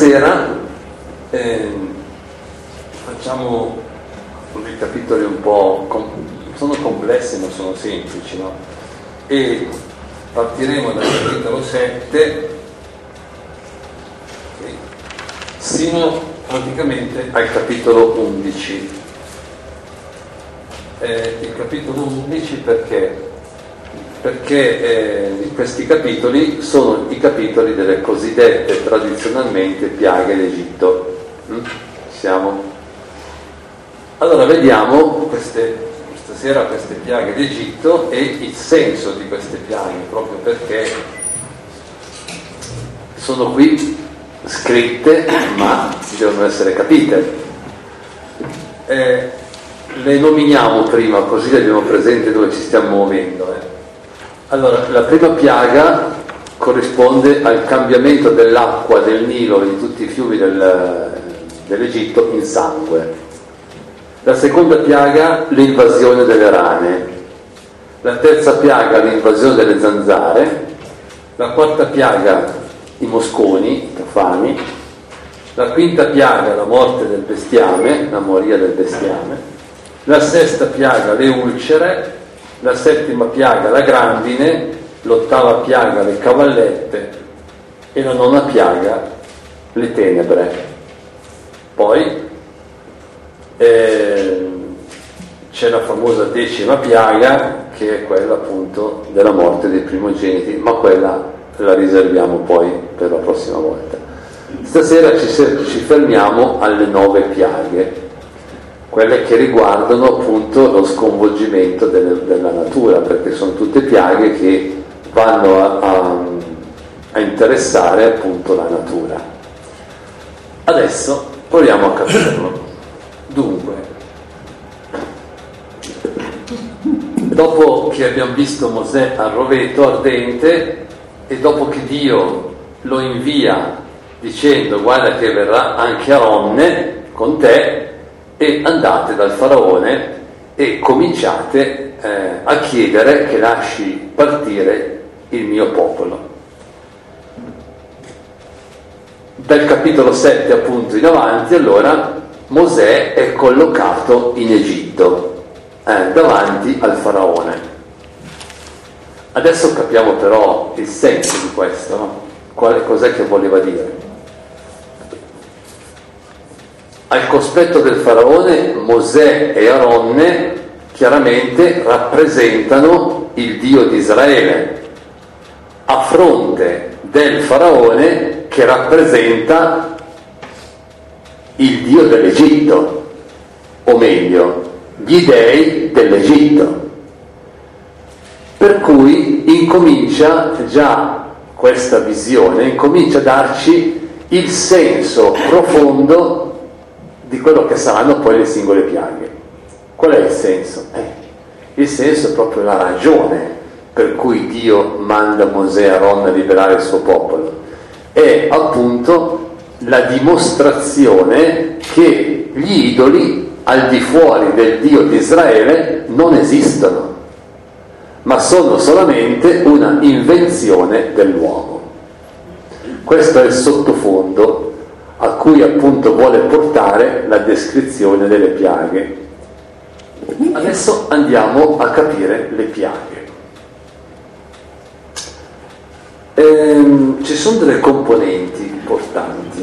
Stasera facciamo dei capitoli un po' sono complessi ma sono semplici, no? E partiremo dal capitolo 7 sino praticamente al capitolo 11. Il capitolo 11 perché questi capitoli sono i capitoli delle cosiddette tradizionalmente piaghe d'Egitto. Siamo? Allora vediamo stasera queste piaghe d'Egitto e il senso di queste piaghe, proprio perché sono qui scritte ma devono essere capite. Le nominiamo prima così le abbiamo presente dove ci stiamo muovendo. Allora, la prima piaga corrisponde al cambiamento dell'acqua del Nilo e di tutti i fiumi dell'Egitto in sangue. La seconda piaga, l'invasione delle rane. La terza piaga, l'invasione delle zanzare. La quarta piaga, i mosconi, i cafani. La quinta piaga, la morte del bestiame, la moria del bestiame. La sesta piaga, le ulcere. La settima piaga, la grandine. L'ottava piaga, le cavallette. E la nona piaga, le tenebre. Poi c'è la famosa decima piaga, che è quella appunto della morte dei primogeniti, ma quella la riserviamo poi per la prossima volta. Stasera ci fermiamo alle 9 piaghe, quelle che riguardano appunto lo sconvolgimento della natura, perché sono tutte piaghe che vanno a interessare appunto la natura. Adesso proviamo a capirlo. Dunque, dopo che abbiamo visto Mosè al roveto ardente e dopo che Dio lo invia dicendo guarda che verrà anche Aronne con te e andate dal faraone e cominciate a chiedere che lasci partire il mio popolo. Dal capitolo 7 appunto in avanti allora Mosè è collocato in Egitto davanti al faraone. Adesso capiamo però il senso di questo, no? Cos'è che voleva dire? Al cospetto del faraone Mosè e Aronne chiaramente rappresentano il Dio di Israele a fronte del faraone che rappresenta il Dio dell'Egitto, o meglio gli dei dell'Egitto. Per cui incomincia già questa visione, incomincia a darci il senso profondo di quello che saranno poi le singole piaghe. Qual è il senso? Il senso è proprio la ragione per cui Dio manda Mosè e Aronne a liberare il suo popolo. È appunto la dimostrazione che gli idoli al di fuori del Dio di Israele non esistono, ma sono solamente una invenzione dell'uomo. Questo è il sottofondo a cui appunto vuole portare la descrizione delle piaghe. Adesso andiamo a capire le piaghe. Ci sono delle componenti importanti.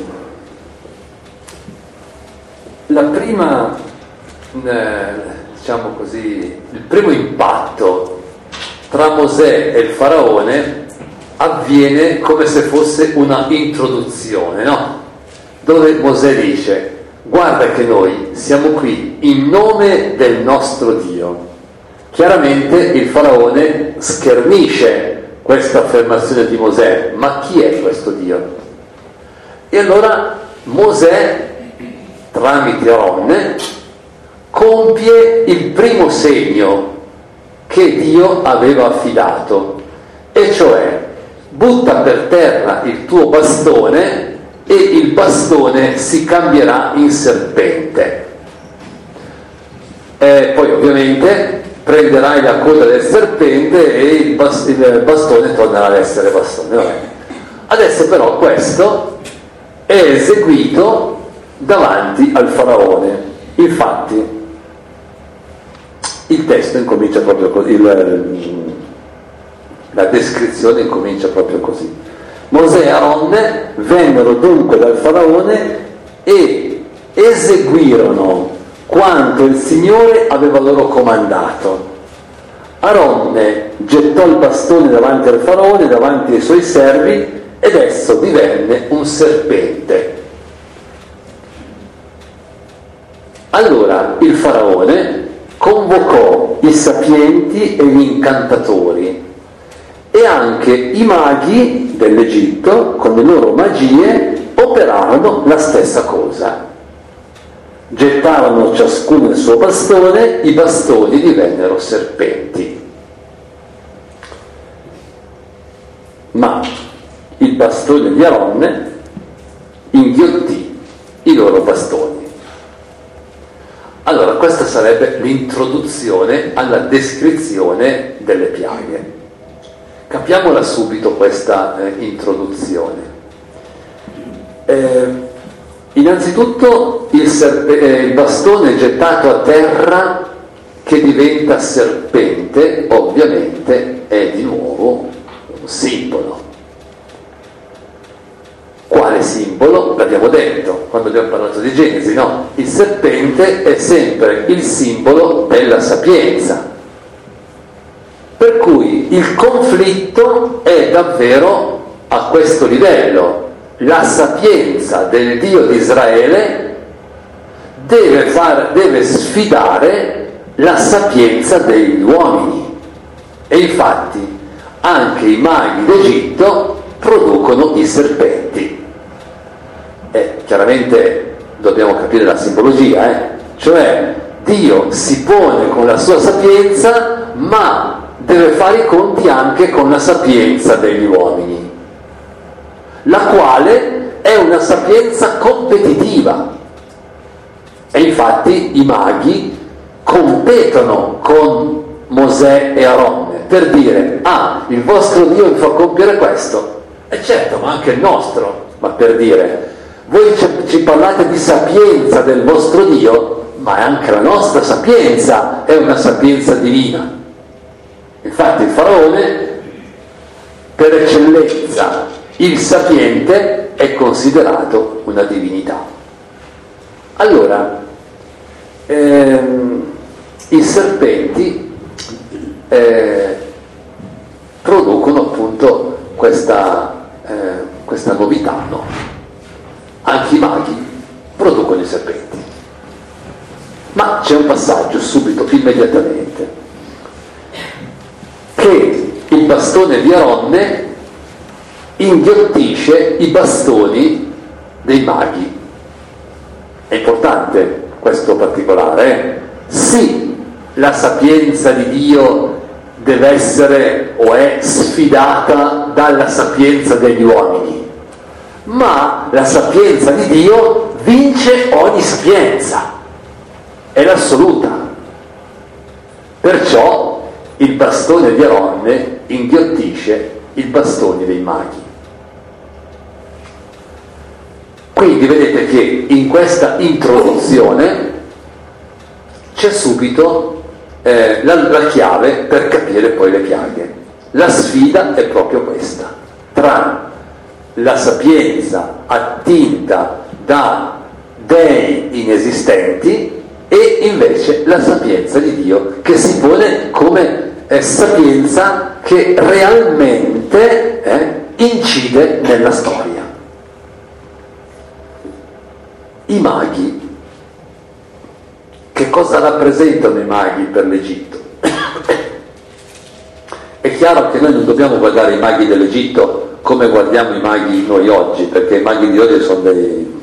La prima, diciamo così, il primo impatto tra Mosè e il faraone avviene come se fosse una introduzione, no? Dove Mosè dice guarda che noi siamo qui in nome del nostro Dio. Chiaramente il faraone schernisce questa affermazione di Mosè, ma chi è questo Dio? E allora Mosè tramite Aronne compie il primo segno che Dio aveva affidato, e cioè butta per terra il tuo bastone e il bastone si cambierà in serpente. Poi ovviamente prenderai la coda del serpente e il bastone tornerà ad essere bastone. Vabbè. Adesso però questo è eseguito davanti al faraone. Infatti il testo incomincia proprio così, la descrizione incomincia proprio così. Mosè e Aronne vennero dunque dal faraone e eseguirono quanto il Signore aveva loro comandato. Aronne gettò il bastone davanti al faraone, davanti ai suoi servi, ed esso divenne un serpente. Allora il faraone convocò i sapienti e gli incantatori e anche i maghi dell'Egitto con le loro magie operarono la stessa cosa. Gettarono ciascuno il suo bastone, i bastoni divennero serpenti. Ma il bastone di Aronne inghiottì i loro bastoni. Allora, questa sarebbe l'introduzione alla descrizione delle piaghe. Capiamola subito questa introduzione. Innanzitutto il bastone gettato a terra che diventa serpente, ovviamente, è di nuovo un simbolo. Quale simbolo? L'abbiamo detto quando abbiamo parlato di Genesi, no? Il serpente è sempre il simbolo della sapienza. Per cui il conflitto è davvero a questo livello. La sapienza del Dio di Israele deve sfidare la sapienza degli uomini. E infatti anche i maghi d'Egitto producono i serpenti. Chiaramente dobbiamo capire la simbologia, cioè Dio si pone con la sua sapienza, ma deve fare i conti anche con la sapienza degli uomini, la quale è una sapienza competitiva. E infatti i maghi competono con Mosè e Aronne per dire: il vostro Dio vi fa compiere questo, e certo, ma anche il nostro, ma per dire, voi ci parlate di sapienza del vostro Dio, ma anche la nostra sapienza è una sapienza divina. Infatti il faraone, per eccellenza, il sapiente è considerato una divinità. Allora, i serpenti producono appunto questa novità, no? Anche i maghi producono i serpenti. Ma c'è un passaggio subito, immediatamente, che il bastone di Aronne inghiottisce i bastoni dei maghi. È importante questo particolare, Sì, la sapienza di Dio deve essere o è sfidata dalla sapienza degli uomini, ma la sapienza di Dio vince ogni sapienza, è l'assoluta. Perciò il bastone di Aronne inghiottisce i bastoni dei maghi. Quindi vedete che in questa introduzione c'è subito la chiave per capire poi le piaghe. La sfida è proprio questa, tra la sapienza attinta da dei inesistenti e invece la sapienza di Dio, che si pone come sapienza che realmente incide nella storia. I maghi, che cosa rappresentano i maghi per l'Egitto? È chiaro che noi non dobbiamo guardare i maghi dell'Egitto come guardiamo i maghi noi oggi, perché i maghi di oggi sono dei...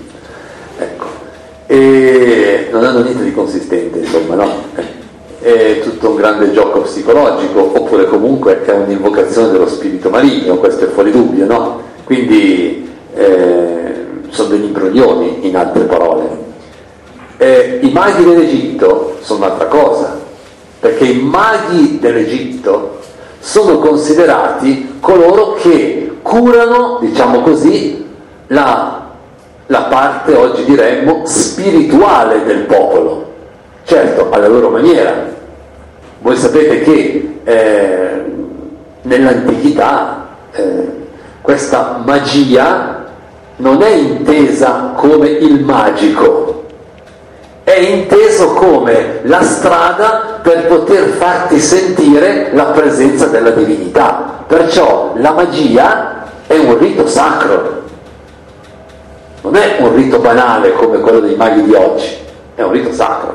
e non hanno niente di consistente, insomma, no? È tutto un grande gioco psicologico, oppure comunque è un'invocazione dello spirito maligno, questo è fuori dubbio, no? Quindi sono degli imbroglioni, in altre parole. I maghi dell'Egitto sono un'altra cosa, perché i maghi dell'Egitto sono considerati coloro che curano, diciamo così, la la parte, oggi diremmo, spirituale del popolo, certo alla loro maniera. Voi sapete che nell'antichità questa magia non è intesa come il magico, è inteso come la strada per poter farti sentire la presenza della divinità. Perciò la magia è un rito sacro, non è un rito banale come quello dei maghi di oggi, è un rito sacro.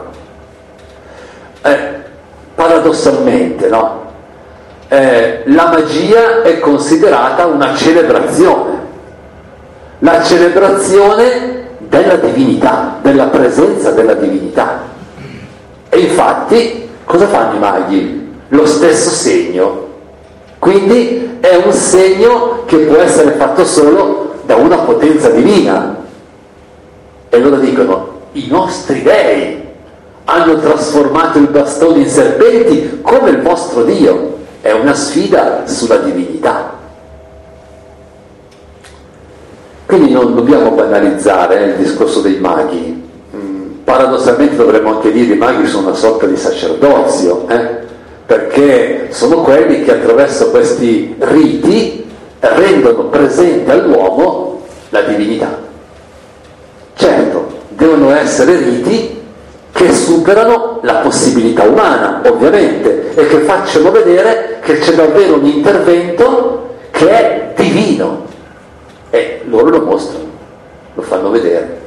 Paradossalmente, no? La magia è considerata una celebrazione, la celebrazione della divinità, della presenza della divinità. E infatti cosa fanno i maghi? Lo stesso segno. Quindi è un segno che può essere fatto solo da una potenza divina. E loro dicono: i nostri dei hanno trasformato il bastone in serpenti come il vostro Dio. È una sfida sulla divinità. Quindi non dobbiamo banalizzare il discorso dei maghi. Paradossalmente dovremmo anche dire che i maghi sono una sorta di sacerdozio, perché sono quelli che attraverso questi riti rendono presente all'uomo la divinità. Certo, devono essere riti che superano la possibilità umana, ovviamente, e che facciano vedere che c'è davvero un intervento che è divino. E loro lo mostrano, lo fanno vedere.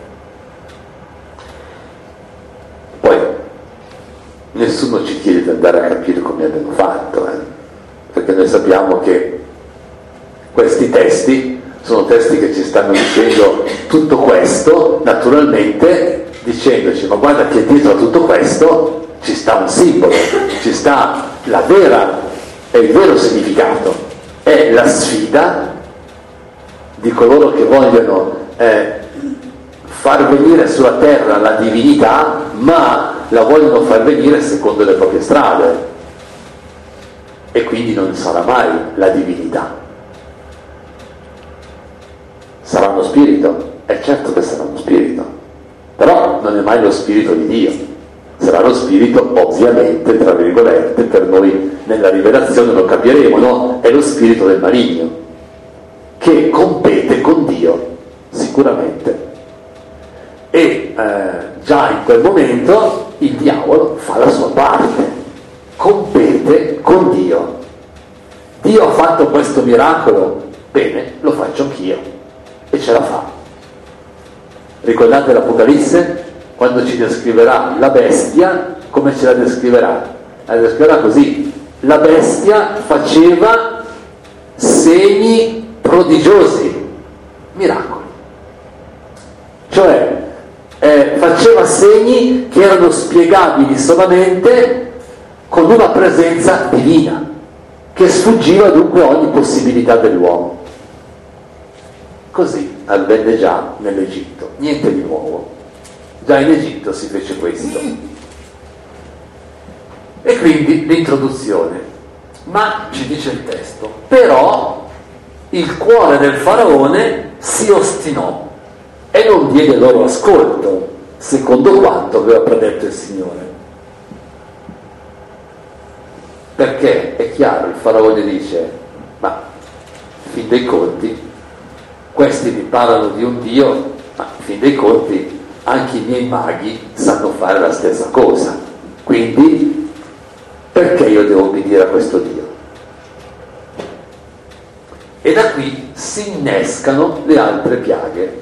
Poi nessuno ci chiede di andare a capire come abbiano fatto, perché noi sappiamo che questi testi sono testi che ci stanno dicendo tutto questo, naturalmente dicendoci: ma guarda che dietro a tutto questo ci sta un simbolo, ci sta il vero significato, è la sfida di coloro che vogliono far venire sulla terra la divinità, ma la vogliono far venire secondo le proprie strade, e quindi non sarà mai la divinità. Sarà uno spirito, è certo che sarà uno spirito, però non è mai lo spirito di Dio, sarà lo spirito, ovviamente, tra virgolette, per noi nella rivelazione lo capiremo, no? È lo spirito del maligno, che compete con Dio, sicuramente. E già in quel momento il diavolo fa la sua parte, compete con Dio. Dio ha fatto questo miracolo, bene, lo faccio anch'io, e ce la fa. Ricordate l'Apocalisse? Quando ci descriverà la bestia, come ce la descriverà? La descriverà così: la bestia faceva segni prodigiosi, miracoli, cioè faceva segni che erano spiegabili solamente con una presenza divina, che sfuggiva dunque ogni possibilità dell'uomo. Così avvenne già nell'Egitto, niente di nuovo, già in Egitto si fece questo. E quindi l'introduzione. Ma ci dice il testo: però il cuore del faraone si ostinò e non diede loro ascolto, secondo quanto aveva predetto il Signore. Perché è chiaro, il faraone dice: ma in fin dei conti questi mi parlano di un Dio, ma in fin dei conti anche i miei maghi sanno fare la stessa cosa, quindi perché io devo obbedire a questo Dio? E da qui si innescano le altre piaghe.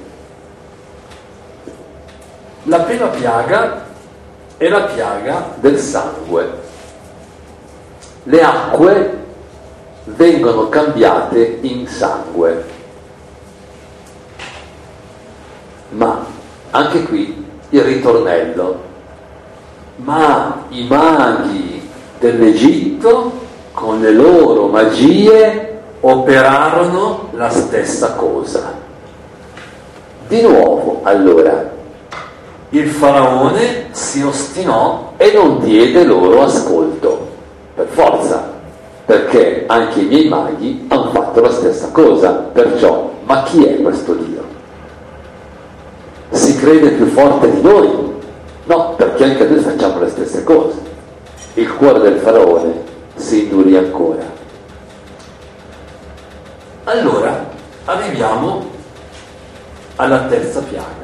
La prima piaga è la piaga del sangue. Le acque vengono cambiate in sangue. Ma anche qui il ritornello: ma i maghi dell'Egitto con le loro magie operarono la stessa cosa. Di nuovo, allora, il faraone si ostinò e non diede loro ascolto, per forza, perché anche i miei maghi hanno fatto la stessa cosa. Perciò, ma chi è questo Dio? crede più forte di noi. No, perché anche noi facciamo le stesse cose. Il cuore del faraone si indurì ancora. Allora arriviamo alla terza piaga,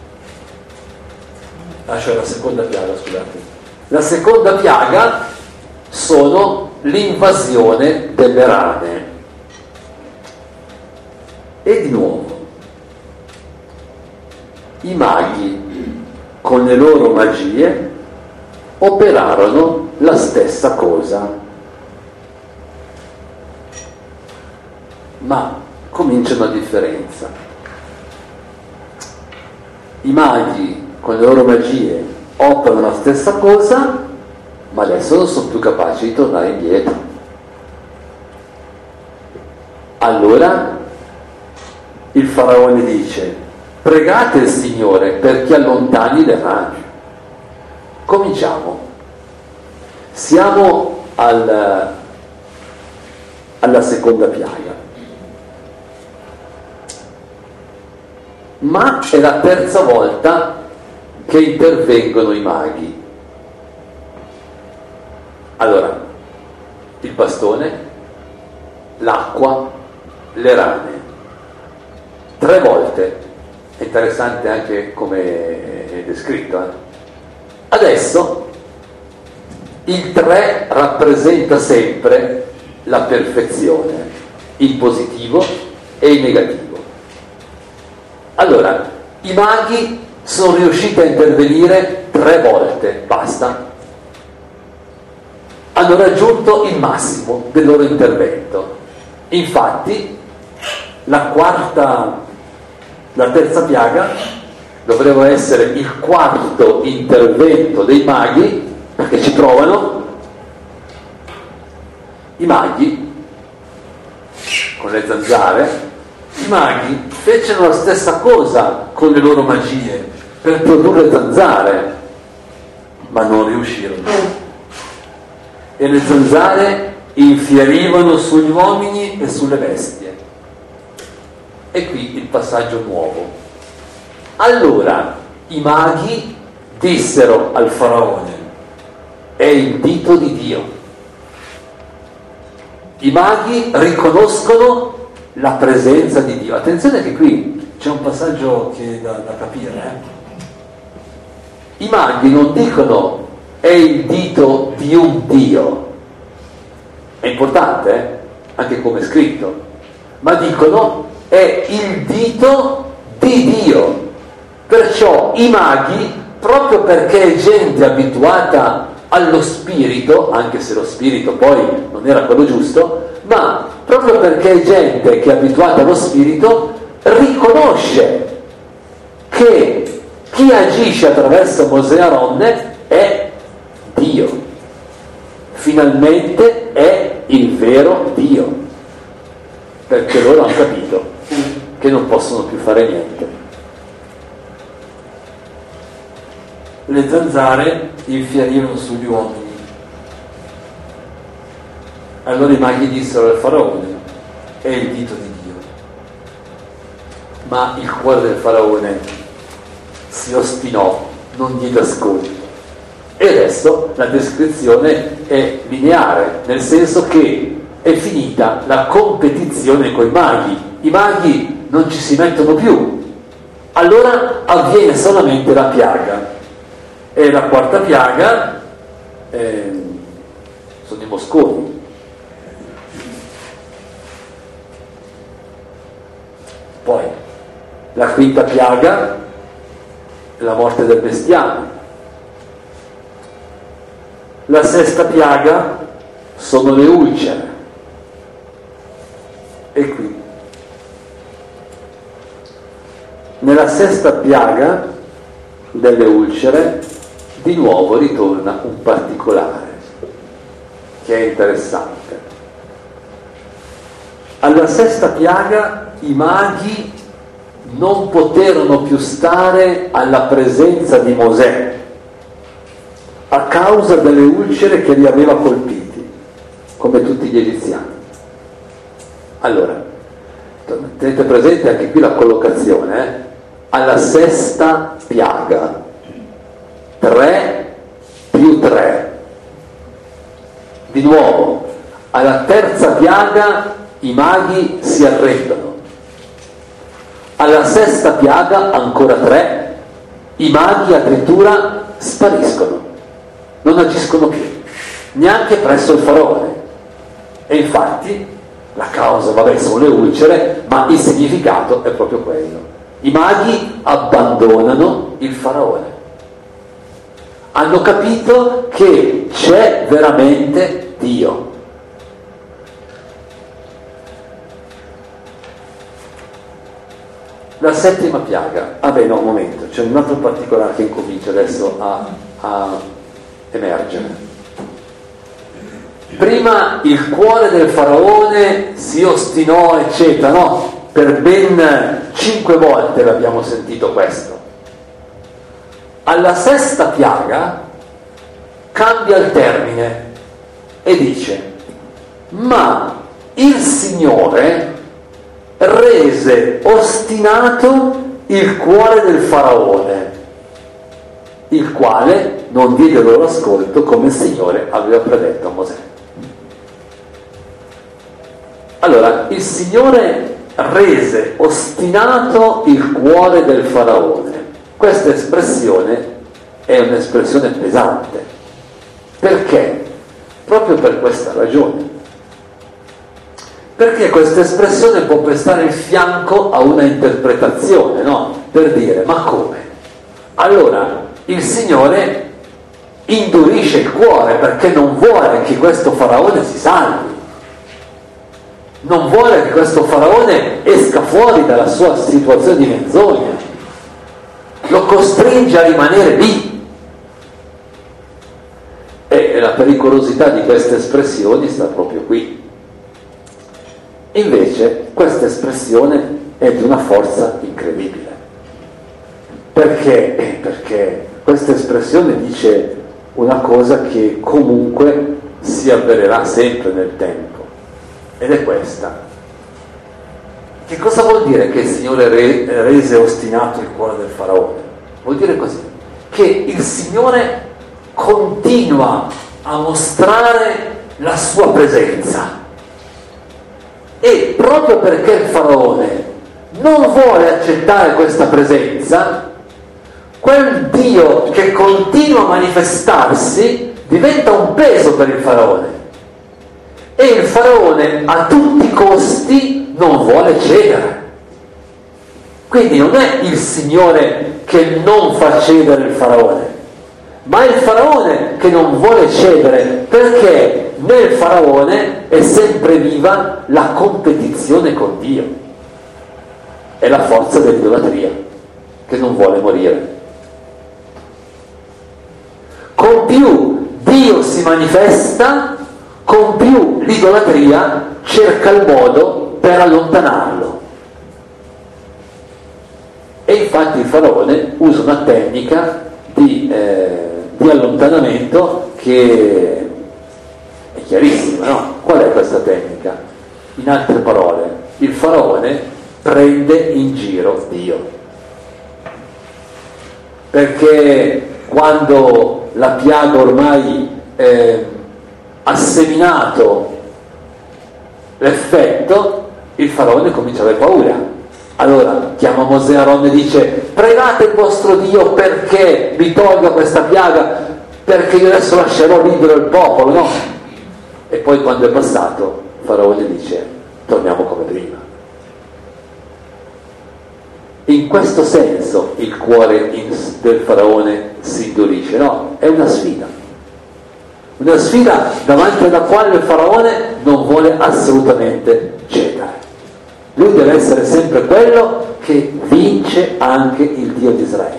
cioè la seconda piaga, scusate. La seconda piaga sono l'invasione delle rane. E di nuovo i maghi con le loro magie operarono la stessa cosa, ma comincia una differenza. I maghi con le loro magie operano la stessa cosa, ma adesso non sono più capaci di tornare indietro. Allora il faraone dice: pregate il Signore perché allontani le rane. Cominciamo. Siamo alla seconda piaga, ma è la terza volta che intervengono i maghi. Allora, il bastone, l'acqua, le rane. 3 volte. È interessante anche come è descritto. Adesso il 3 rappresenta sempre la perfezione, in positivo e in negativo. Allora, i maghi sono riusciti a intervenire 3 volte, basta. Hanno raggiunto il massimo del loro intervento. Infatti, la terza piaga dovrebbe essere il 4º intervento dei maghi, perché ci provano. I maghi, con le zanzare, i maghi fecero la stessa cosa con le loro magie per produrre zanzare, ma non riuscirono. E le zanzare infierivano sugli uomini e sulle bestie. E qui il passaggio nuovo. Allora i maghi dissero al faraone: è il dito di Dio. I maghi riconoscono la presenza di Dio. Attenzione che qui c'è un passaggio che è da capire. I maghi non dicono è il dito di un Dio. È importante, anche come è scritto. Ma dicono è il dito di Dio. Perciò i maghi, proprio perché è gente abituata allo spirito, anche se lo spirito poi non era quello giusto, ma proprio perché è gente che è abituata allo spirito, riconosce che chi agisce attraverso Mosè e Aronne è Dio. Finalmente è il vero Dio, perché loro hanno capito che non possono più fare niente. Le zanzare infierivano sugli uomini. Allora i maghi dissero al faraone: è il dito di Dio. Ma il cuore del faraone si ostinò, non diede ascolto. E adesso la descrizione è lineare, nel senso che è finita la competizione coi maghi. I maghi non ci si mettono più. Allora avviene solamente la piaga. E la quarta piaga sono i mosconi. Poi la quinta piaga è la morte del bestiame. La sesta piaga sono le ulcere. E qui nella sesta piaga delle ulcere di nuovo ritorna un particolare che è interessante. Alla sesta piaga i maghi non poterono più stare alla presenza di Mosè a causa delle ulcere che li aveva colpiti, come tutti gli egiziani. Allora, tenete presente anche qui la collocazione, alla sesta piaga, 3 più 3. Di nuovo, alla terza piaga i maghi si arrendono. Alla sesta piaga, ancora 3, i maghi addirittura spariscono, non agiscono più, neanche presso il faraone. E infatti la causa, vabbè, sono le ulcere, ma il significato è proprio quello. I maghi abbandonano il faraone. Hanno capito che c'è veramente Dio. La settima piaga, no, un momento, c'è un altro particolare che incomincia adesso a emergere. Prima il cuore del faraone si ostinò, eccetera, no? Per ben 5 volte l'abbiamo sentito questo. Alla sesta piaga cambia il termine e dice: ma il Signore rese ostinato il cuore del faraone, il quale non diede loro ascolto come il Signore aveva predetto a Mosè. Allora, il Signore rese ostinato il cuore del faraone. Questa espressione è un'espressione pesante. Perché? Proprio per questa ragione. Perché questa espressione può prestare il fianco a una interpretazione, no? Per dire, ma come? Allora, il Signore indurisce il cuore perché non vuole che questo faraone si salvi. Non vuole che questo faraone esca fuori dalla sua situazione di menzogna. Lo costringe a rimanere lì. E la pericolosità di queste espressioni sta proprio qui. Invece questa espressione è di una forza incredibile. Perché? Perché questa espressione dice una cosa che comunque si avvererà sempre nel tempo, ed è questa. Che cosa vuol dire che il Signore rese ostinato il cuore del faraone? Vuol dire così, che il Signore continua a mostrare la sua presenza. E proprio perché il faraone non vuole accettare questa presenza, quel Dio che continua a manifestarsi diventa un peso per il faraone. E il faraone a tutti i costi non vuole cedere. Quindi non è il Signore che non fa cedere il faraone, ma è il faraone che non vuole cedere, perché nel faraone è sempre viva la competizione con Dio. È la forza dell'idolatria che non vuole morire. Con più Dio si manifesta, con più l'idolatria cerca il modo per allontanarlo. E infatti il faraone usa una tecnica di allontanamento che è chiarissima, no? Qual è questa tecnica? In altre parole, il faraone prende in giro Dio. Perché quando la piaga ormai ha seminato l'effetto, il faraone comincia ad avere paura. Allora chiama Mosè e Aronne e dice: pregate il vostro Dio perché vi tolga questa piaga, perché io adesso lascerò libero il popolo, no? E poi quando è passato, Faraone dice: torniamo come prima. In questo senso il cuore del Faraone si indurisce, no? È una sfida davanti alla quale il Faraone non vuole assolutamente cedere. Lui deve essere sempre quello che vince anche il Dio di Israele.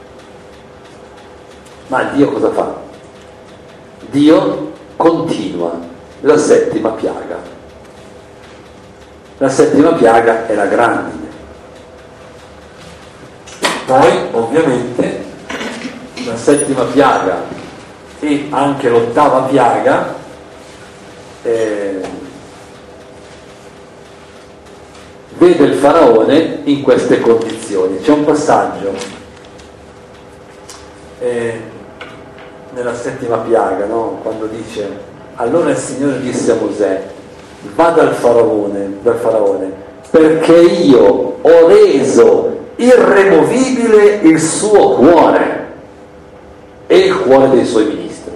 Ma Dio cosa fa? Dio continua la settima piaga. La settima piaga è la grandine. Poi, ovviamente, la settima piaga e anche l'ottava piaga vede il faraone in queste condizioni. C'è un passaggio nella settima piaga, no? Quando dice: allora il Signore disse a Mosè: va dal faraone, perché io ho reso irremovibile il suo cuore e il cuore dei suoi ministri.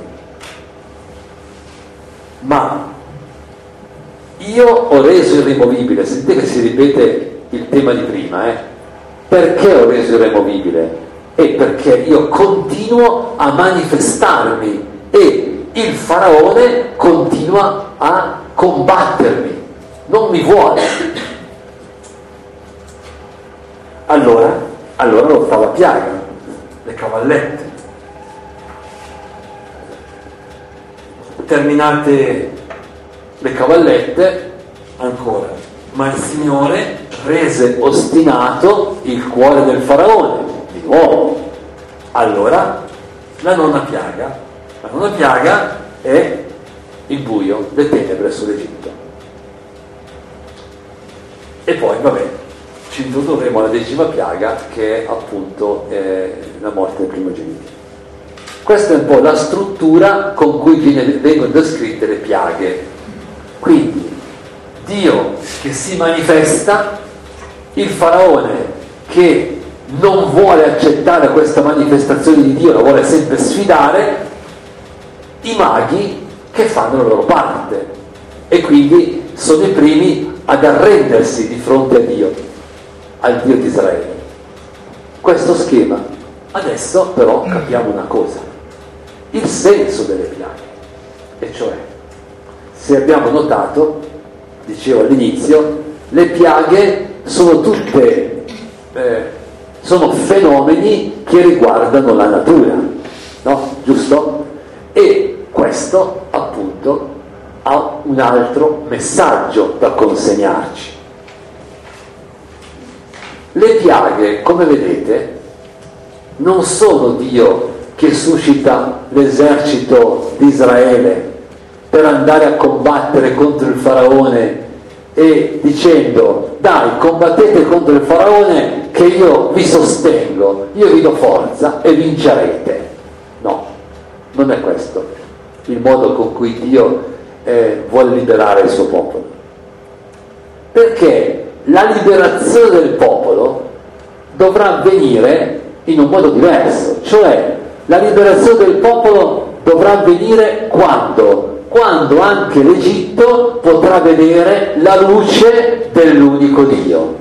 Ma io ho reso irremovibile, sentite che si ripete il tema di prima, perché ho reso irremovibile? È perché io continuo a manifestarmi e il faraone continua a combattermi, non mi vuole. Allora l'ottava piaga, le cavallette. Terminate le cavallette, ancora: ma il Signore rese ostinato il cuore del faraone, di nuovo. Allora la nona piaga è il buio, le tenebre sull'Egitto. E poi ci introdurremo alla 10ª piaga, che è appunto la morte del primogenito. Questa è un po' la struttura con cui vengono descritte le piaghe. Quindi Dio che si manifesta, il faraone che non vuole accettare questa manifestazione di Dio, la vuole sempre sfidare, i maghi che fanno la loro parte e quindi sono i primi ad arrendersi di fronte a Dio, al Dio di Israele. Questo schema. Adesso però capiamo una cosa: il senso delle piaghe. E cioè, se abbiamo notato, dicevo all'inizio, le piaghe sono tutte sono fenomeni che riguardano la natura, no? Giusto? E questo appunto ha un altro messaggio da consegnarci. Le piaghe, come vedete, non sono Dio che suscita l'esercito di Israele per andare a combattere contro il faraone e dicendo: dai, combattete contro il faraone che io vi sostengo, io vi do forza e vincerete. No, non è questo il modo con cui Dio vuole liberare il suo popolo, perché la liberazione del popolo dovrà avvenire in un modo diverso. Cioè, la liberazione del popolo dovrà avvenire quando anche l'Egitto potrà vedere la luce dell'unico Dio.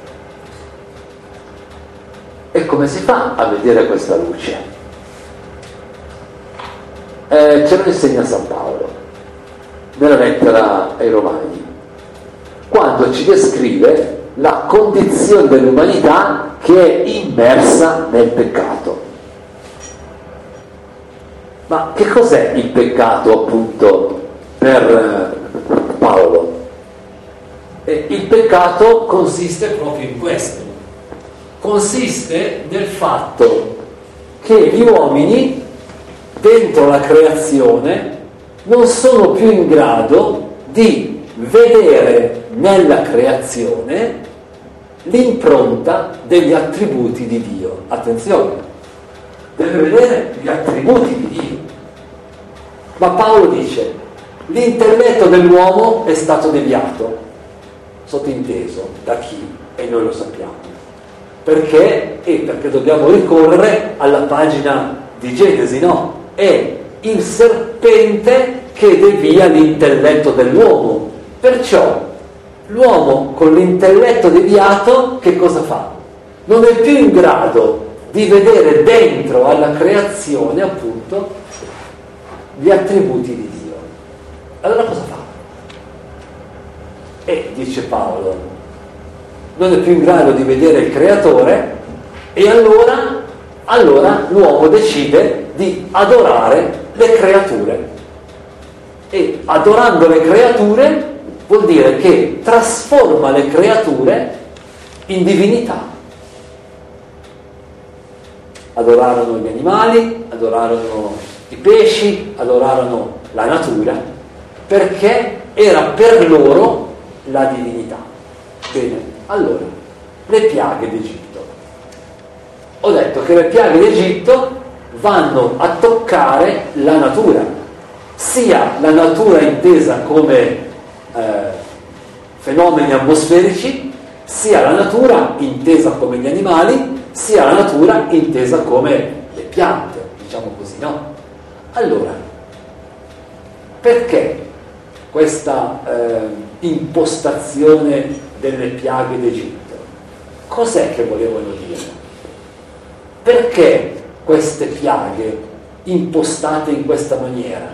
E come si fa a vedere questa luce? Ce lo insegna San Paolo nella lettera ai Romani, quando ci descrive la condizione dell'umanità che è immersa nel peccato. Ma che cos'è il peccato, appunto, per Paolo? Il peccato consiste proprio in questo. Consiste nel fatto che gli uomini, dentro la creazione, non sono più in grado di vedere nella creazione l'impronta degli attributi di Dio. Attenzione! Deve vedere gli attributi di Dio. Ma Paolo dice: l'intelletto dell'uomo è stato deviato, sottinteso da chi? E noi lo sappiamo. Perché? Perché dobbiamo ricorrere alla pagina di Genesi, no? È il serpente che devia l'intelletto dell'uomo. Perciò l'uomo con l'intelletto deviato che cosa fa? Non è più in grado di vedere dentro alla creazione, appunto, gli attributi di Dio. Allora cosa fa? Dice Paolo, non è più in grado di vedere il creatore, e allora l'uomo decide di adorare le creature. E adorando le creature vuol dire che trasforma le creature in divinità. Adorarono gli animali, adorarono i pesci, adorarono la natura, perché era per loro la divinità. Bene, allora, le piaghe d'Egitto. Ho detto che le piaghe d'Egitto vanno a toccare la natura, sia la natura intesa come fenomeni atmosferici, sia la natura intesa come gli animali, sia la natura intesa come le piante, diciamo così, no? Allora, perché questa impostazione delle piaghe d'Egitto? Cos'è che volevano dire? Perché queste piaghe impostate in questa maniera?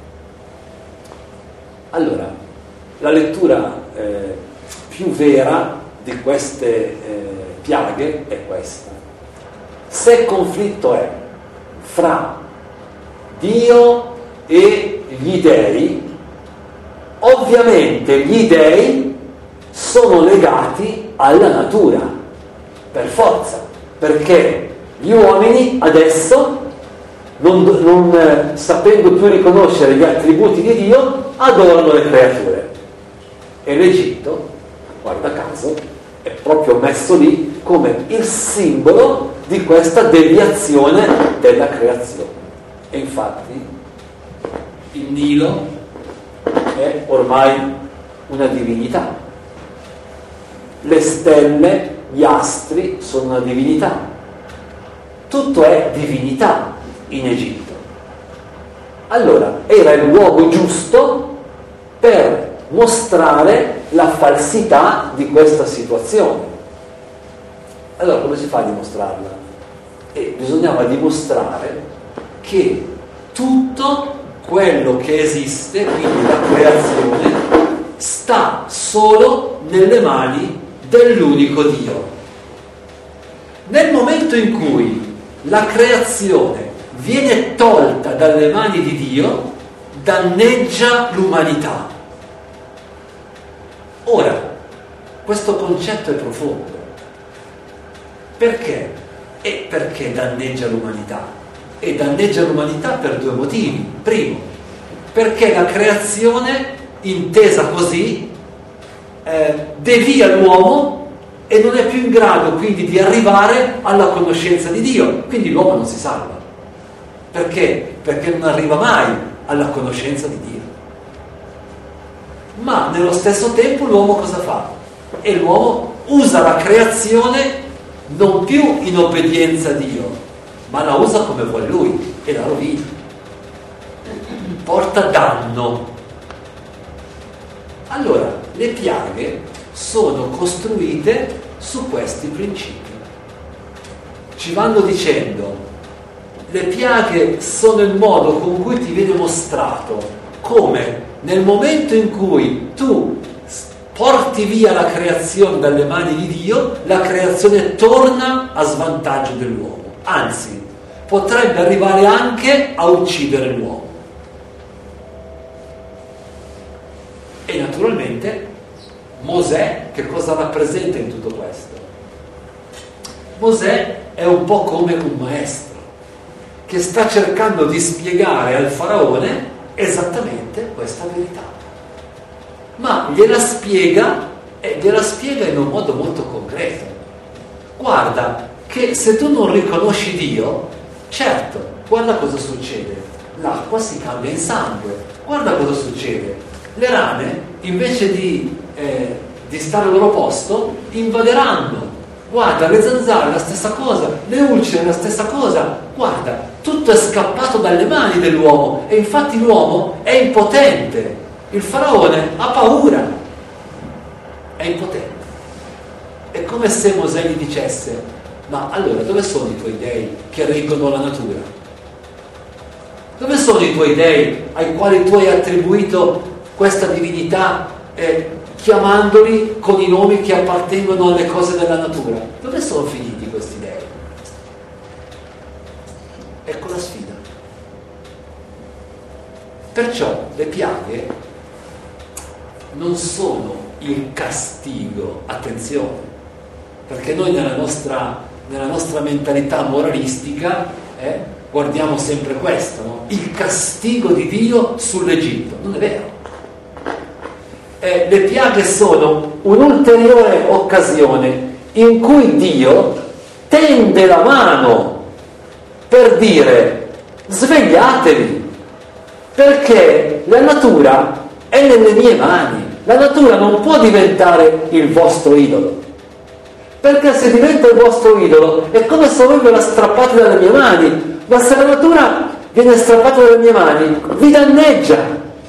Allora, la lettura più vera di queste piaghe è questa. Se il conflitto è fra Dio e gli dei, ovviamente gli dei sono legati alla natura, per forza, perché gli uomini adesso, non sapendo più riconoscere gli attributi di Dio, adorano le creature. E l'Egitto, guarda caso, è proprio messo lì come il simbolo di questa deviazione della creazione. E infatti il Nilo è ormai una divinità, le stelle, gli astri sono una divinità, tutto è divinità in Egitto. Allora era il luogo giusto per mostrare la falsità di questa situazione. Allora come si fa a dimostrarla? Bisognava dimostrare che tutto quello che esiste, quindi la creazione, sta solo nelle mani dell'unico Dio. Nel momento in cui la creazione viene tolta dalle mani di Dio, danneggia l'umanità. Ora, questo concetto è profondo. Perché? E perché danneggia l'umanità? E danneggia l'umanità per due motivi. Primo, perché la creazione, intesa così, devia l'uomo e non è più in grado quindi di arrivare alla conoscenza di Dio. Quindi l'uomo non si salva. Perché? Perché non arriva mai alla conoscenza di Dio. Ma nello stesso tempo l'uomo cosa fa? E l'uomo usa la creazione non più in obbedienza a Dio, ma la usa come vuole lui e la rovina, porta danno. Allora le piaghe sono costruite su questi principi, ci vanno dicendo: le piaghe sono il modo con cui ti viene mostrato come nel momento in cui tu porti via la creazione dalle mani di Dio, la creazione torna a svantaggio dell'uomo, anzi potrebbe arrivare anche a uccidere l'uomo. E naturalmente Mosè che cosa rappresenta in tutto questo? Mosè è un po' come un maestro che sta cercando di spiegare al faraone esattamente questa verità, ma gliela spiega in un modo molto concreto. Guarda che se tu non riconosci Dio, certo, guarda cosa succede, l'acqua si cambia in sangue, guarda cosa succede, le rane invece di stare al loro posto invaderanno, guarda le zanzare la stessa cosa, le ulcere la stessa cosa, guarda, tutto è scappato dalle mani dell'uomo e infatti l'uomo è impotente, il faraone ha paura, è impotente. È come se Mosè gli dicesse: ma allora dove sono i tuoi dei che reggono la natura? Dove sono i tuoi dei ai quali tu hai attribuito questa divinità chiamandoli con i nomi che appartengono alle cose della natura? Dove sono finiti questi dei? Ecco la sfida. Perciò le piaghe non sono il castigo, attenzione, perché noi nella nostra mentalità moralistica guardiamo sempre questo, no? Il castigo di Dio sull'Egitto. Non è vero. Le piaghe sono un'ulteriore occasione in cui Dio tende la mano per dire svegliatevi, perché la natura è nelle mie mani. La natura non può diventare il vostro idolo, perché se diventa il vostro idolo è come se voi ve la strappate dalle mie mani, ma se la natura viene strappata dalle mie mani vi danneggia.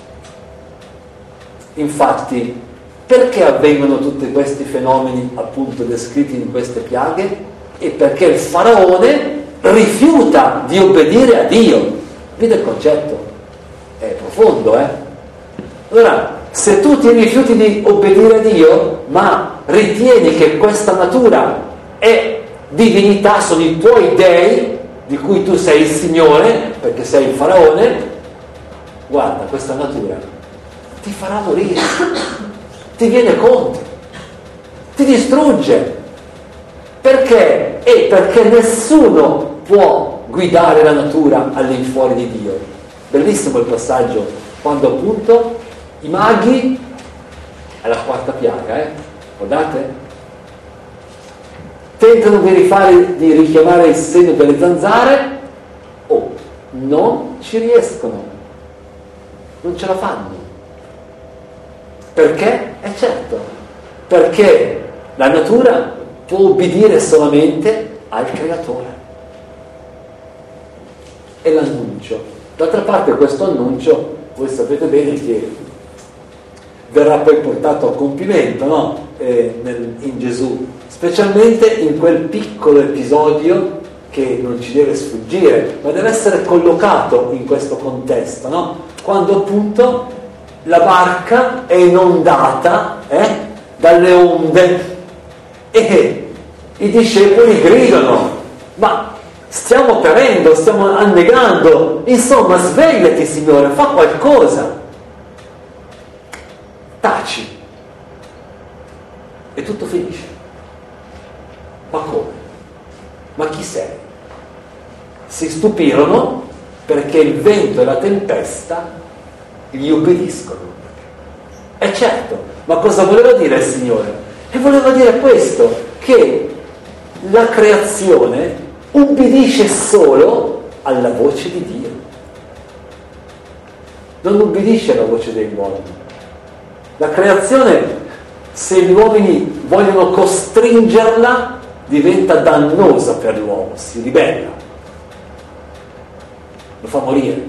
Infatti, perché avvengono tutti questi fenomeni appunto descritti in queste piaghe? È perché il faraone rifiuta di obbedire a Dio. Vede il concetto? È profondo, Allora, se tu ti rifiuti di obbedire a Dio, ma ritieni che questa natura è divinità, sono i tuoi dei, di cui tu sei il Signore, perché sei il faraone, guarda, questa natura ti farà morire, ti viene contro, ti distrugge. Perché? Perché nessuno può guidare la natura all'infuori di Dio. Bellissimo il passaggio, quando appunto i maghi, è la quarta piaga, guardate, tentano di richiamare il segno delle zanzare, non ci riescono, non ce la fanno. Perché? Certo, perché la natura può obbedire solamente al creatore. E l'annuncio. D'altra parte questo annuncio, voi sapete bene che verrà poi portato a compimento, no? In Gesù, specialmente in quel piccolo episodio che non ci deve sfuggire, ma deve essere collocato in questo contesto, no? Quando appunto la barca è inondata dalle onde e i discepoli gridano: ma stiamo perendo, stiamo annegando, insomma svegliati Signore, fa qualcosa. Taci e tutto finisce. Ma come? Ma chi sei? Si stupirono perché il vento e la tempesta gli obbediscono. E certo, ma cosa voleva dire il Signore? E voleva dire questo, che la creazione ubbidisce solo alla voce di Dio, non ubbidisce alla voce degli uomini. La creazione, se gli uomini vogliono costringerla, diventa dannosa per l'uomo, si ribella, lo fa morire.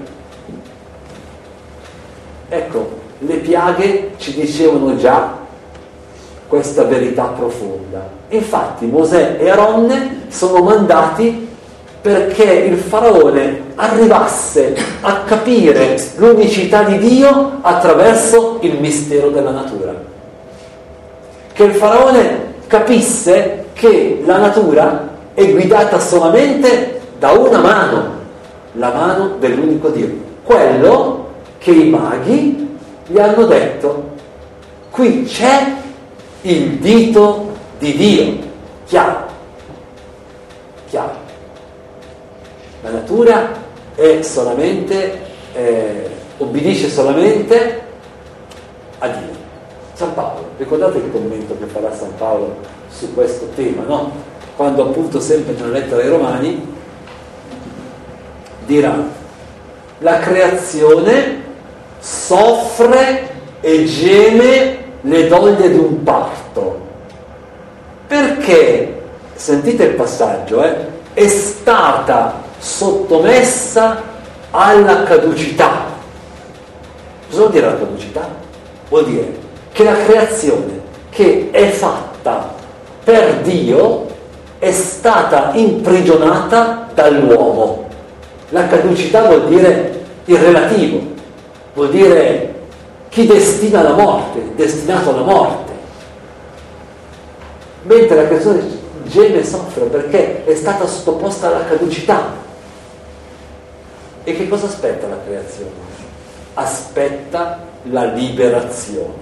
Ecco, le piaghe ci dicevano già questa verità profonda. Infatti Mosè e Aronne sono mandati perché il faraone arrivasse a capire l'unicità di Dio attraverso il mistero della natura. Che il faraone capisse che la natura è guidata solamente da una mano, la mano dell'unico Dio. Quello che i maghi gli hanno detto: qui c'è il dito di Dio. Chiaro. La natura è solamente, obbedisce solamente a Dio. San Paolo, ricordate il commento che farà San Paolo su questo tema, no? Quando appunto sempre nella lettera ai Romani dirà: la creazione soffre e geme le doglie di un parto, perché, sentite il passaggio, è stata sottomessa alla caducità. Cosa vuol dire la caducità? Vuol dire che la creazione che è fatta per Dio è stata imprigionata dall'uomo. La caducità vuol dire il relativo, vuol dire chi destina alla morte, destinato alla morte. Mentre la creazione geme e soffre perché è stata sottoposta alla caducità. E che cosa aspetta la creazione? Aspetta la liberazione,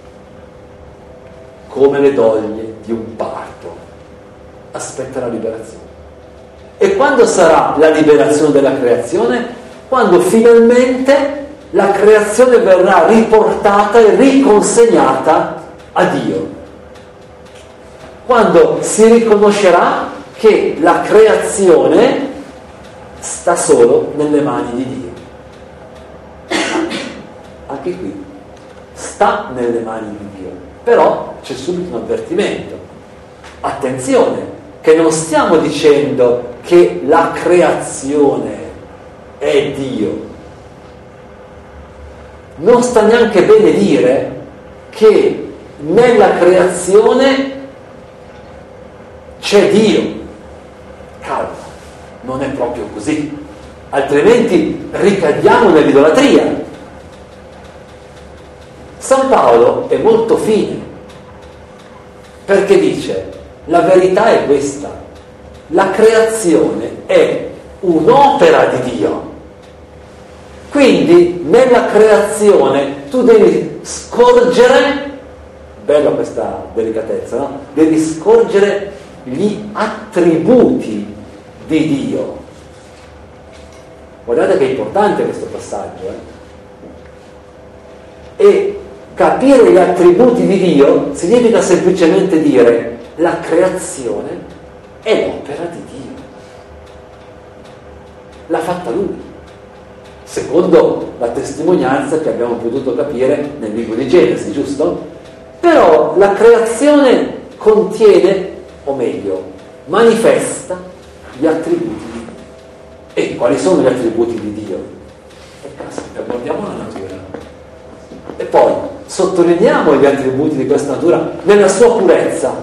come le doglie di un parto. Aspetta la liberazione. E quando sarà la liberazione della creazione? Quando finalmente la creazione verrà riportata e riconsegnata a Dio. Quando si riconoscerà che la creazione sta solo nelle mani di Dio. Anche qui sta nelle mani di Dio, però c'è subito un avvertimento: attenzione, che non stiamo dicendo che la creazione è Dio. Non sta neanche bene dire che nella creazione c'è Dio. Calma, non è proprio così, altrimenti ricadiamo nell'idolatria. San Paolo è molto fine, perché dice: la verità è questa, la creazione è un'opera di Dio. Quindi nella creazione tu devi scorgere, bella questa delicatezza, no? Devi scorgere gli attributi di Dio. Guardate che è importante questo passaggio, E capire gli attributi di Dio significa semplicemente dire: la creazione è l'opera di Dio, l'ha fatta Lui, secondo la testimonianza che abbiamo potuto capire nel libro di Genesi, giusto? Però la creazione contiene, o meglio, manifesta gli attributi di Dio. E quali sono gli attributi di Dio? Guardiamo la natura e poi sottolineiamo gli attributi di questa natura nella sua purezza.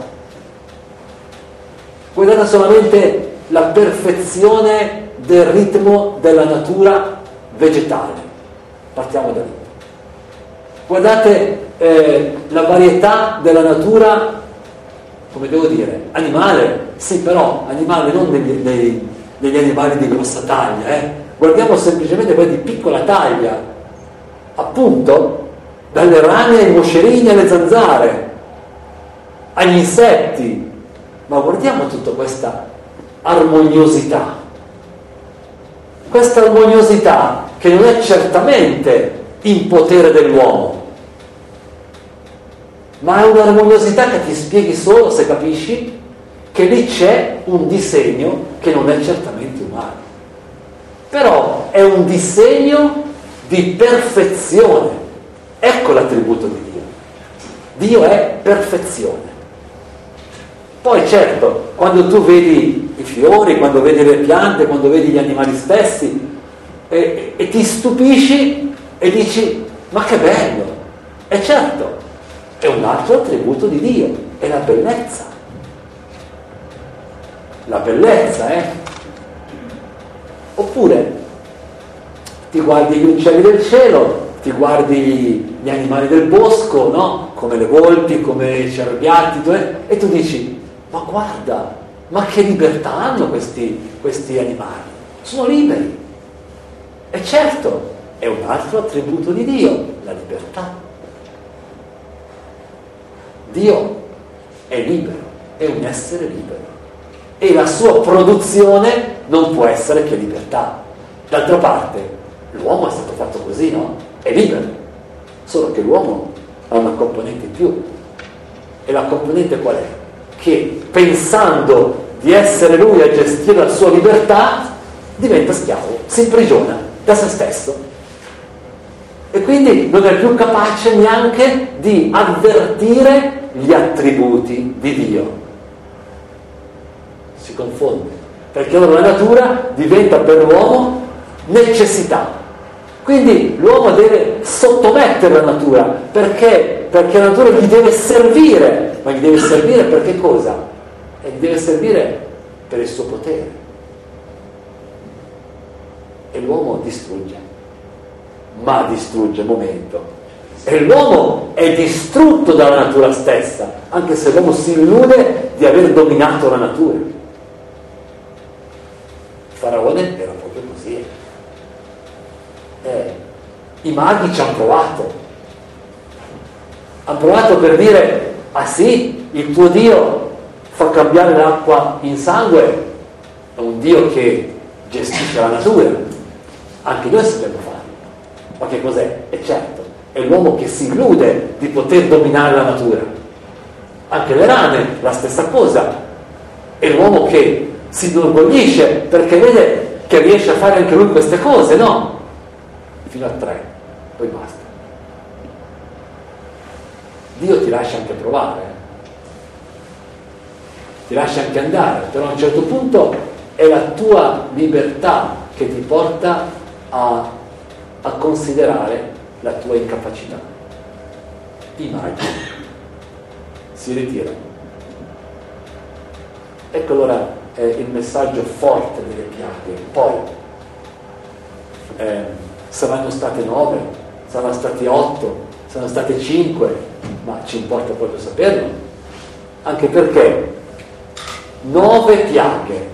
Guardate solamente la perfezione del ritmo della natura vegetale, partiamo da lì. Guardate la varietà della natura, come devo dire, animale, sì, però animale non degli animali di grossa taglia, Guardiamo semplicemente quelli di piccola taglia, appunto dalle rane ai moscerini alle zanzare, agli insetti, ma guardiamo tutta questa armoniosità. Questa armoniosità che non è certamente in potere dell'uomo, ma è un'armoniosità che ti spieghi solo se capisci che lì c'è un disegno che non è certamente umano, però è un disegno di perfezione. Ecco l'attributo di Dio. Dio è perfezione. Poi certo, quando tu vedi i fiori, quando vedi le piante, quando vedi gli animali stessi e ti stupisci e dici: ma che bello! E certo, è un altro attributo di Dio, è la bellezza. La bellezza, Oppure ti guardi gli uccelli del cielo, ti guardi gli animali del bosco, no? Come le volpi, come i cerbiatti, e tu dici: ma guarda, ma che libertà hanno questi animali, sono liberi. E certo, è un altro attributo di Dio, la libertà. Dio è libero, è un essere libero, e la sua produzione non può essere che libertà. D'altra parte, l'uomo è stato fatto così, no? È libero, solo che l'uomo ha una componente in più. E la componente qual è? Che pensando di essere lui a gestire la sua libertà, diventa schiavo, si imprigiona da se stesso, e quindi non è più capace neanche di avvertire gli attributi di Dio. Si confonde, perché allora la natura diventa per l'uomo necessità. Quindi l'uomo deve sottomettere la natura, perché la natura gli deve servire. Ma gli deve servire per che cosa? E gli deve servire per il suo potere. E l'uomo distrugge, ma distrugge, momento. E l'uomo è distrutto dalla natura stessa, anche se l'uomo si illude di aver dominato la natura. Faraone era proprio così. I maghi ci hanno provato per dire: ah sì, il tuo Dio fa cambiare l'acqua in sangue, è un Dio che gestisce la natura, anche noi sappiamo farlo. Ma che cos'è? E certo, è l'uomo che si illude di poter dominare la natura. Anche le rane, la stessa cosa. È l'uomo che si inorgoglisce perché vede che riesce a fare anche lui queste cose, no? Fino a 3, poi basta. Dio ti lascia anche provare, ti lascia anche andare, però a un certo punto è la tua libertà che ti porta a considerare la tua incapacità. Immagini, si ritira. Ecco allora il messaggio forte delle piaghe. Poi saranno state 9, saranno stati 8, saranno state 5, ma ci importa proprio saperlo, anche perché 9 piaghe.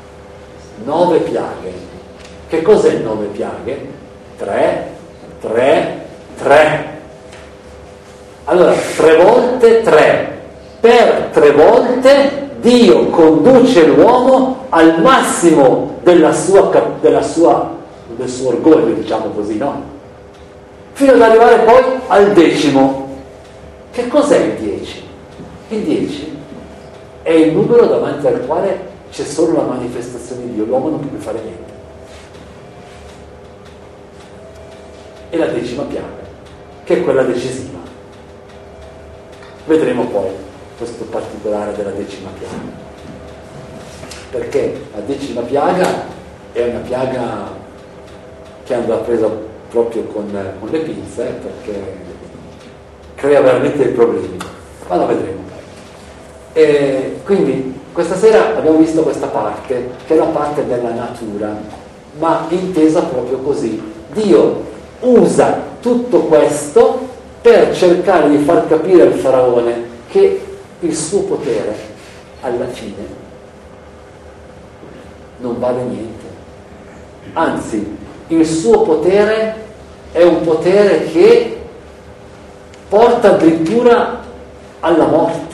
Che cos'è 9 piaghe? 3, 3, 3. Allora, 3 volte 3. Per 3 volte Dio conduce l'uomo al massimo del suo orgoglio, diciamo così, no? Fino ad arrivare poi al 10°. Che cos'è il 10? Il 10 è il numero davanti al quale c'è solo la manifestazione di Dio, l'uomo non può più fare niente. E la 10ª piaga, che è quella decisiva. Vedremo poi questo particolare della 10ª piaga, perché la 10ª piaga è una piaga che andrà presa proprio con le pinze, perché crea veramente dei problemi, ma la vedremo. E quindi questa sera abbiamo visto questa parte, che è la parte della natura, ma intesa proprio così. Dio usa tutto questo per cercare di far capire al faraone che il suo potere alla fine non vale niente, anzi il suo potere è un potere che porta addirittura alla morte,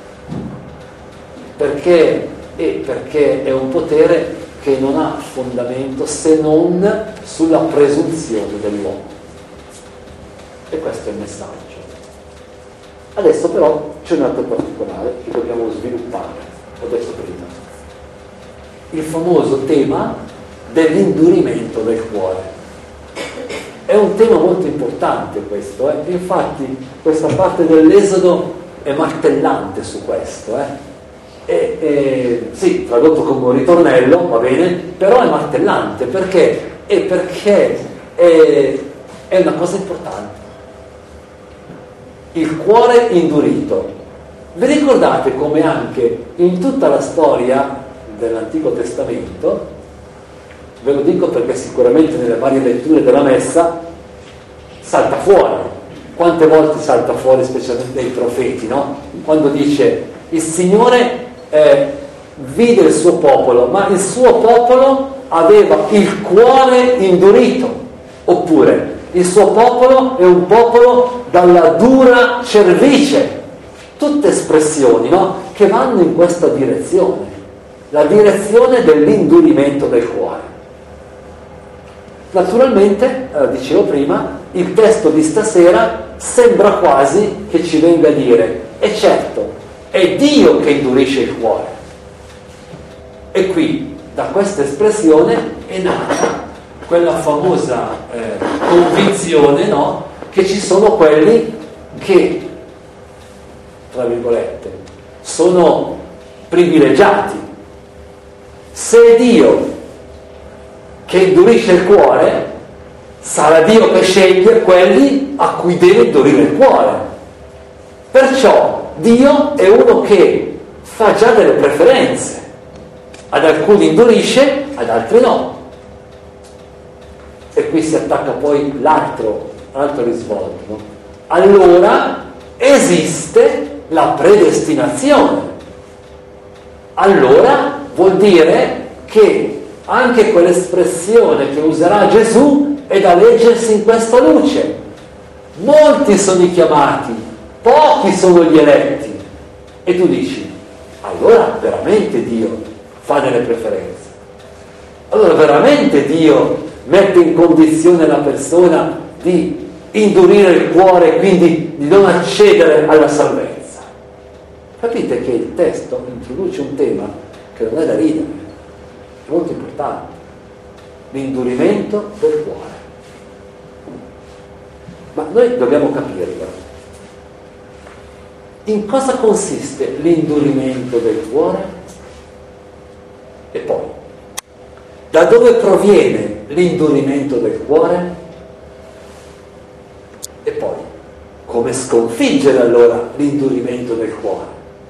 perché è un potere che non ha fondamento se non sulla presunzione dell'uomo. E questo è il messaggio. Adesso però c'è un altro particolare che dobbiamo sviluppare, l'ho detto prima. Il famoso tema dell'indurimento del cuore. È un tema molto importante questo, infatti questa parte dell'Esodo è martellante su questo. Sì, tradotto come un ritornello, va bene, però è martellante perché è una cosa importante. Il cuore indurito. Vi ricordate come anche in tutta la storia dell'Antico Testamento, ve lo dico perché sicuramente nelle varie letture della Messa salta fuori. Quante volte salta fuori, specialmente nei profeti, no? Quando dice il Signore vide il suo popolo, ma il suo popolo aveva il cuore indurito, oppure il suo popolo è un popolo dalla dura cervice. Tutte espressioni, no? Che vanno in questa direzione, la direzione dell'indurimento del cuore. Naturalmente, dicevo prima, il testo di stasera sembra quasi che ci venga a dire, e certo, è Dio che indurisce il cuore. E qui, da questa espressione, è nata quella famosa convinzione, no? Che ci sono quelli che, tra virgolette, sono privilegiati. Se è Dio che indurisce il cuore, sarà Dio che sceglie quelli a cui deve indurire il cuore. Perciò Dio è uno che fa già delle preferenze, ad alcuni indurisce, ad altri no. E qui si attacca poi l'altro risvolto, no? Allora esiste la predestinazione. Allora vuol dire che anche quell'espressione che userà Gesù è da leggersi in questa luce. Molti sono i chiamati, pochi sono gli eletti. E tu dici, allora veramente Dio fa delle preferenze. Allora veramente Dio mette in condizione la persona di indurire il cuore e quindi di non accedere alla salvezza. Capite che il testo introduce un tema che non è da ridere, è molto importante. L'indurimento del cuore. Ma noi dobbiamo capirlo. In cosa consiste l'indurimento del cuore? E poi, da dove proviene l'indurimento del cuore? E poi, come sconfiggere allora l'indurimento del cuore?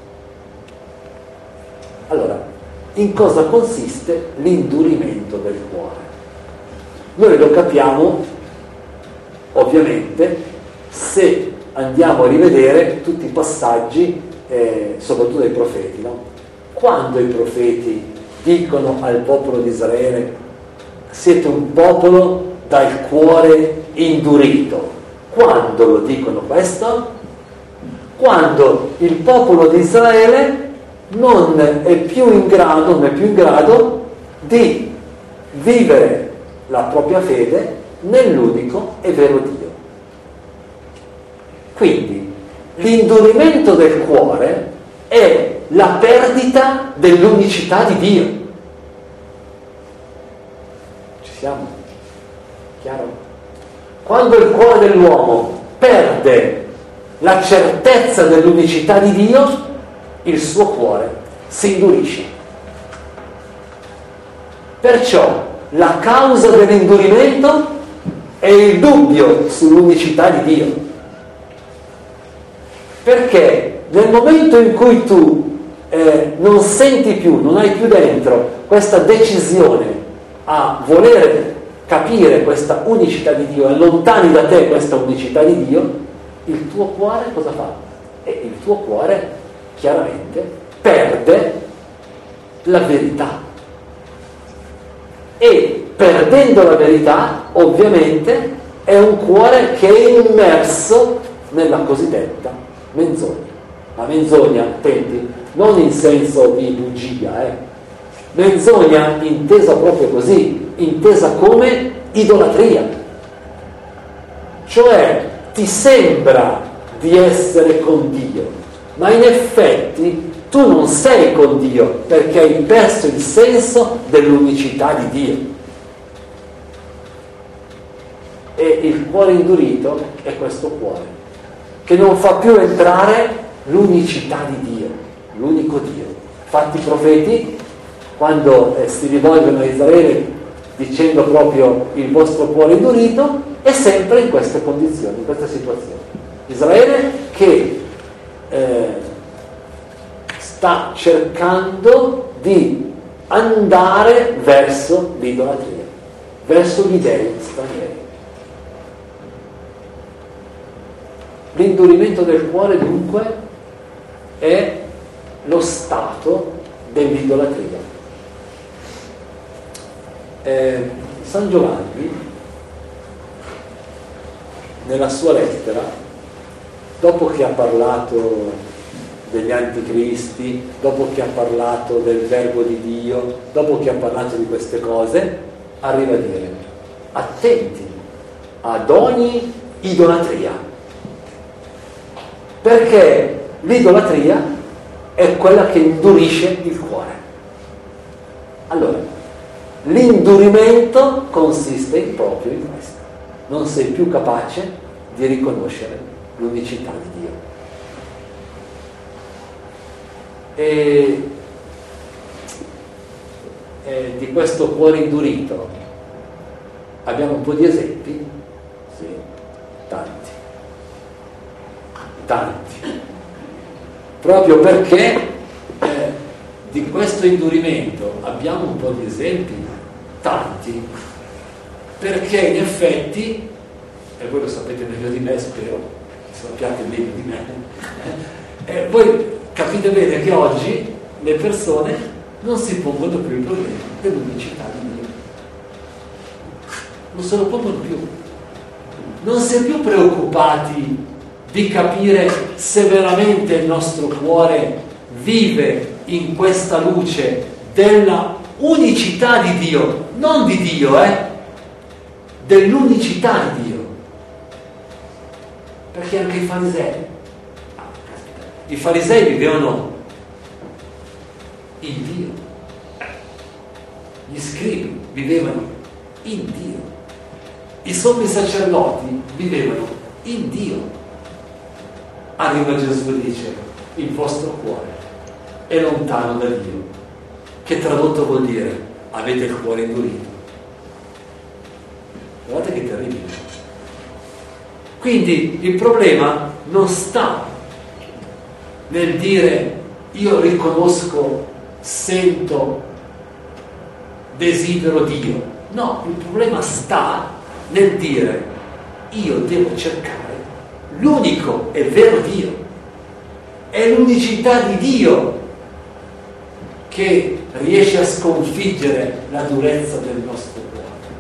Allora, in cosa consiste l'indurimento del cuore? Noi lo capiamo, ovviamente, se andiamo a rivedere tutti i passaggi, soprattutto dei profeti, no? Quando i profeti dicono al popolo di Israele: siete un popolo dal cuore indurito. Quando lo dicono questo? Quando il popolo di Israele non è più in grado di vivere la propria fede nell'unico e vero Dio. Quindi l'indurimento del cuore è la perdita dell'unicità di Dio. Ci siamo? Chiaro? Quando il cuore dell'uomo perde la certezza dell'unicità di Dio, il suo cuore si indurisce. Perciò la causa dell'indurimento è il dubbio sull'unicità di Dio. Perché nel momento in cui tu non senti più, non hai più dentro questa decisione a voler capire questa unicità di Dio, allontani da te questa unicità di Dio, il tuo cuore cosa fa? E il tuo cuore chiaramente perde la verità. E perdendo la verità, ovviamente, è un cuore che è immerso nella cosiddetta menzogna. La menzogna, attenti, non in senso di bugia, menzogna intesa proprio così, intesa come idolatria. Cioè, ti sembra di essere con Dio, ma in effetti tu non sei con Dio perché hai perso il senso dell'unicità di Dio. E il cuore indurito è questo cuore che non fa più entrare l'unicità di Dio, l'unico Dio. Infatti i profeti, quando si rivolgono a Israele dicendo proprio il vostro cuore indurito, è sempre in queste condizioni, in questa situazione. Israele che sta cercando di andare verso l'idolatria, verso gli dei stranieri. L'indurimento del cuore dunque è lo stato dell'idolatria. San Giovanni nella sua lettera, dopo che ha parlato degli anticristi, dopo che ha parlato del verbo di Dio, dopo che ha parlato di queste cose, arriva a dire: attenti ad ogni idolatria, perché l'idolatria è quella che indurisce il cuore. Allora, l'indurimento consiste proprio in questo: non sei più capace di riconoscere l'unicità di Dio. E di questo cuore indurito abbiamo un po' di esempi? Sì, tanti, proprio perché di questo indurimento abbiamo un po' di esempi, tanti, perché in effetti, e voi lo sapete meglio di me, spero sappiate meglio di me, voi capite bene che oggi le persone non si pongono più il problema dell'unicità di Dio, non se lo pongono più, non si è più preoccupati di capire se veramente il nostro cuore vive in questa luce della unicità di Dio, non di Dio, dell'unicità di Dio. Perché anche i farisei vivevano in Dio, gli scribi vivevano in Dio. I sommi sacerdoti vivevano in Dio. Arriva Gesù e dice: il vostro cuore è lontano da Dio, che tradotto vuol dire avete il cuore indurito. Guardate che terribile. Quindi il problema non sta nel dire io riconosco, sento, desidero Dio. No, il problema sta nel dire io devo cercare l'unico e vero Dio. È l'unicità di Dio che riesce a sconfiggere la durezza del nostro cuore.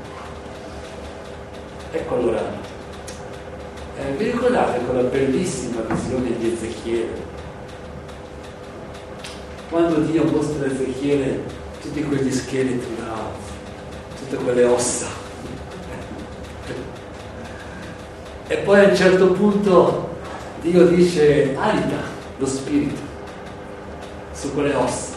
Ecco allora, vi ricordate quella bellissima visione di Ezechiele? Quando Dio mostra a Ezechiele tutti quegli scheletri là, tutte quelle ossa. E poi a un certo punto Dio dice: alita lo spirito su quelle ossa.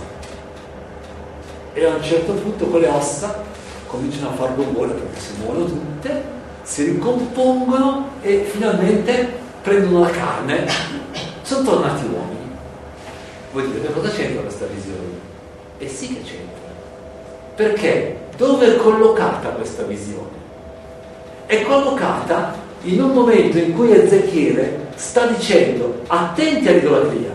E a un certo punto quelle ossa cominciano a far rumore perché si muovono tutte, si ricompongono e finalmente prendono la carne, sono tornati uomini. Voi dite: cosa c'entra questa visione? E sì che c'entra. Perché dove è collocata questa visione? È collocata in un momento in cui Ezechiele sta dicendo: attenti all'idolatria,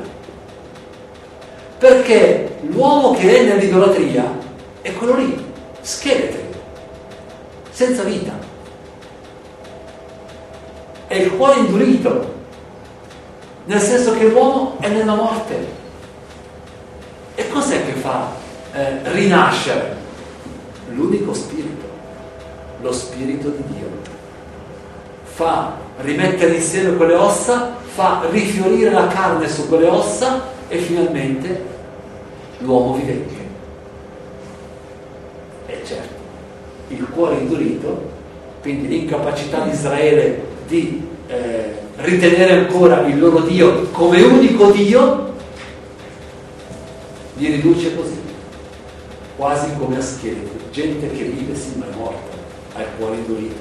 perché l'uomo che è nell'idolatria è quello lì, scheletro, senza vita, è il cuore indurito, nel senso che l'uomo è nella morte. E cos'è che fa rinascere? L'unico spirito, lo spirito di Dio. Fa rimettere insieme quelle ossa, fa rifiorire la carne su quelle ossa e finalmente l'uomo vivente. E certo, il cuore indurito, quindi l'incapacità di Israele di ritenere ancora il loro Dio come unico Dio, li riduce così, quasi come a scheletri, gente che vive sì ma è morta, ha il cuore indurito.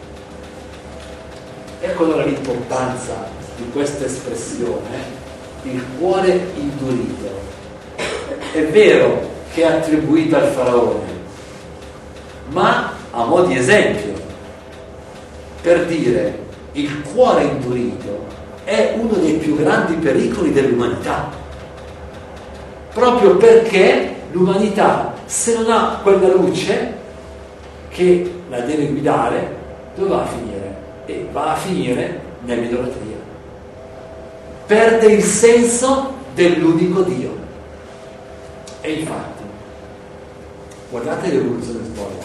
Ecco allora l'importanza di questa espressione, il cuore indurito. È vero che è attribuito al faraone, ma a mo' di esempio, per dire il cuore indurito è uno dei più grandi pericoli dell'umanità, proprio perché l'umanità, se non ha quella luce che la deve guidare, dove va a finire? E va a finire nell'idolatria. Perde il senso dell'unico Dio. E infatti, guardate l'evoluzione storica.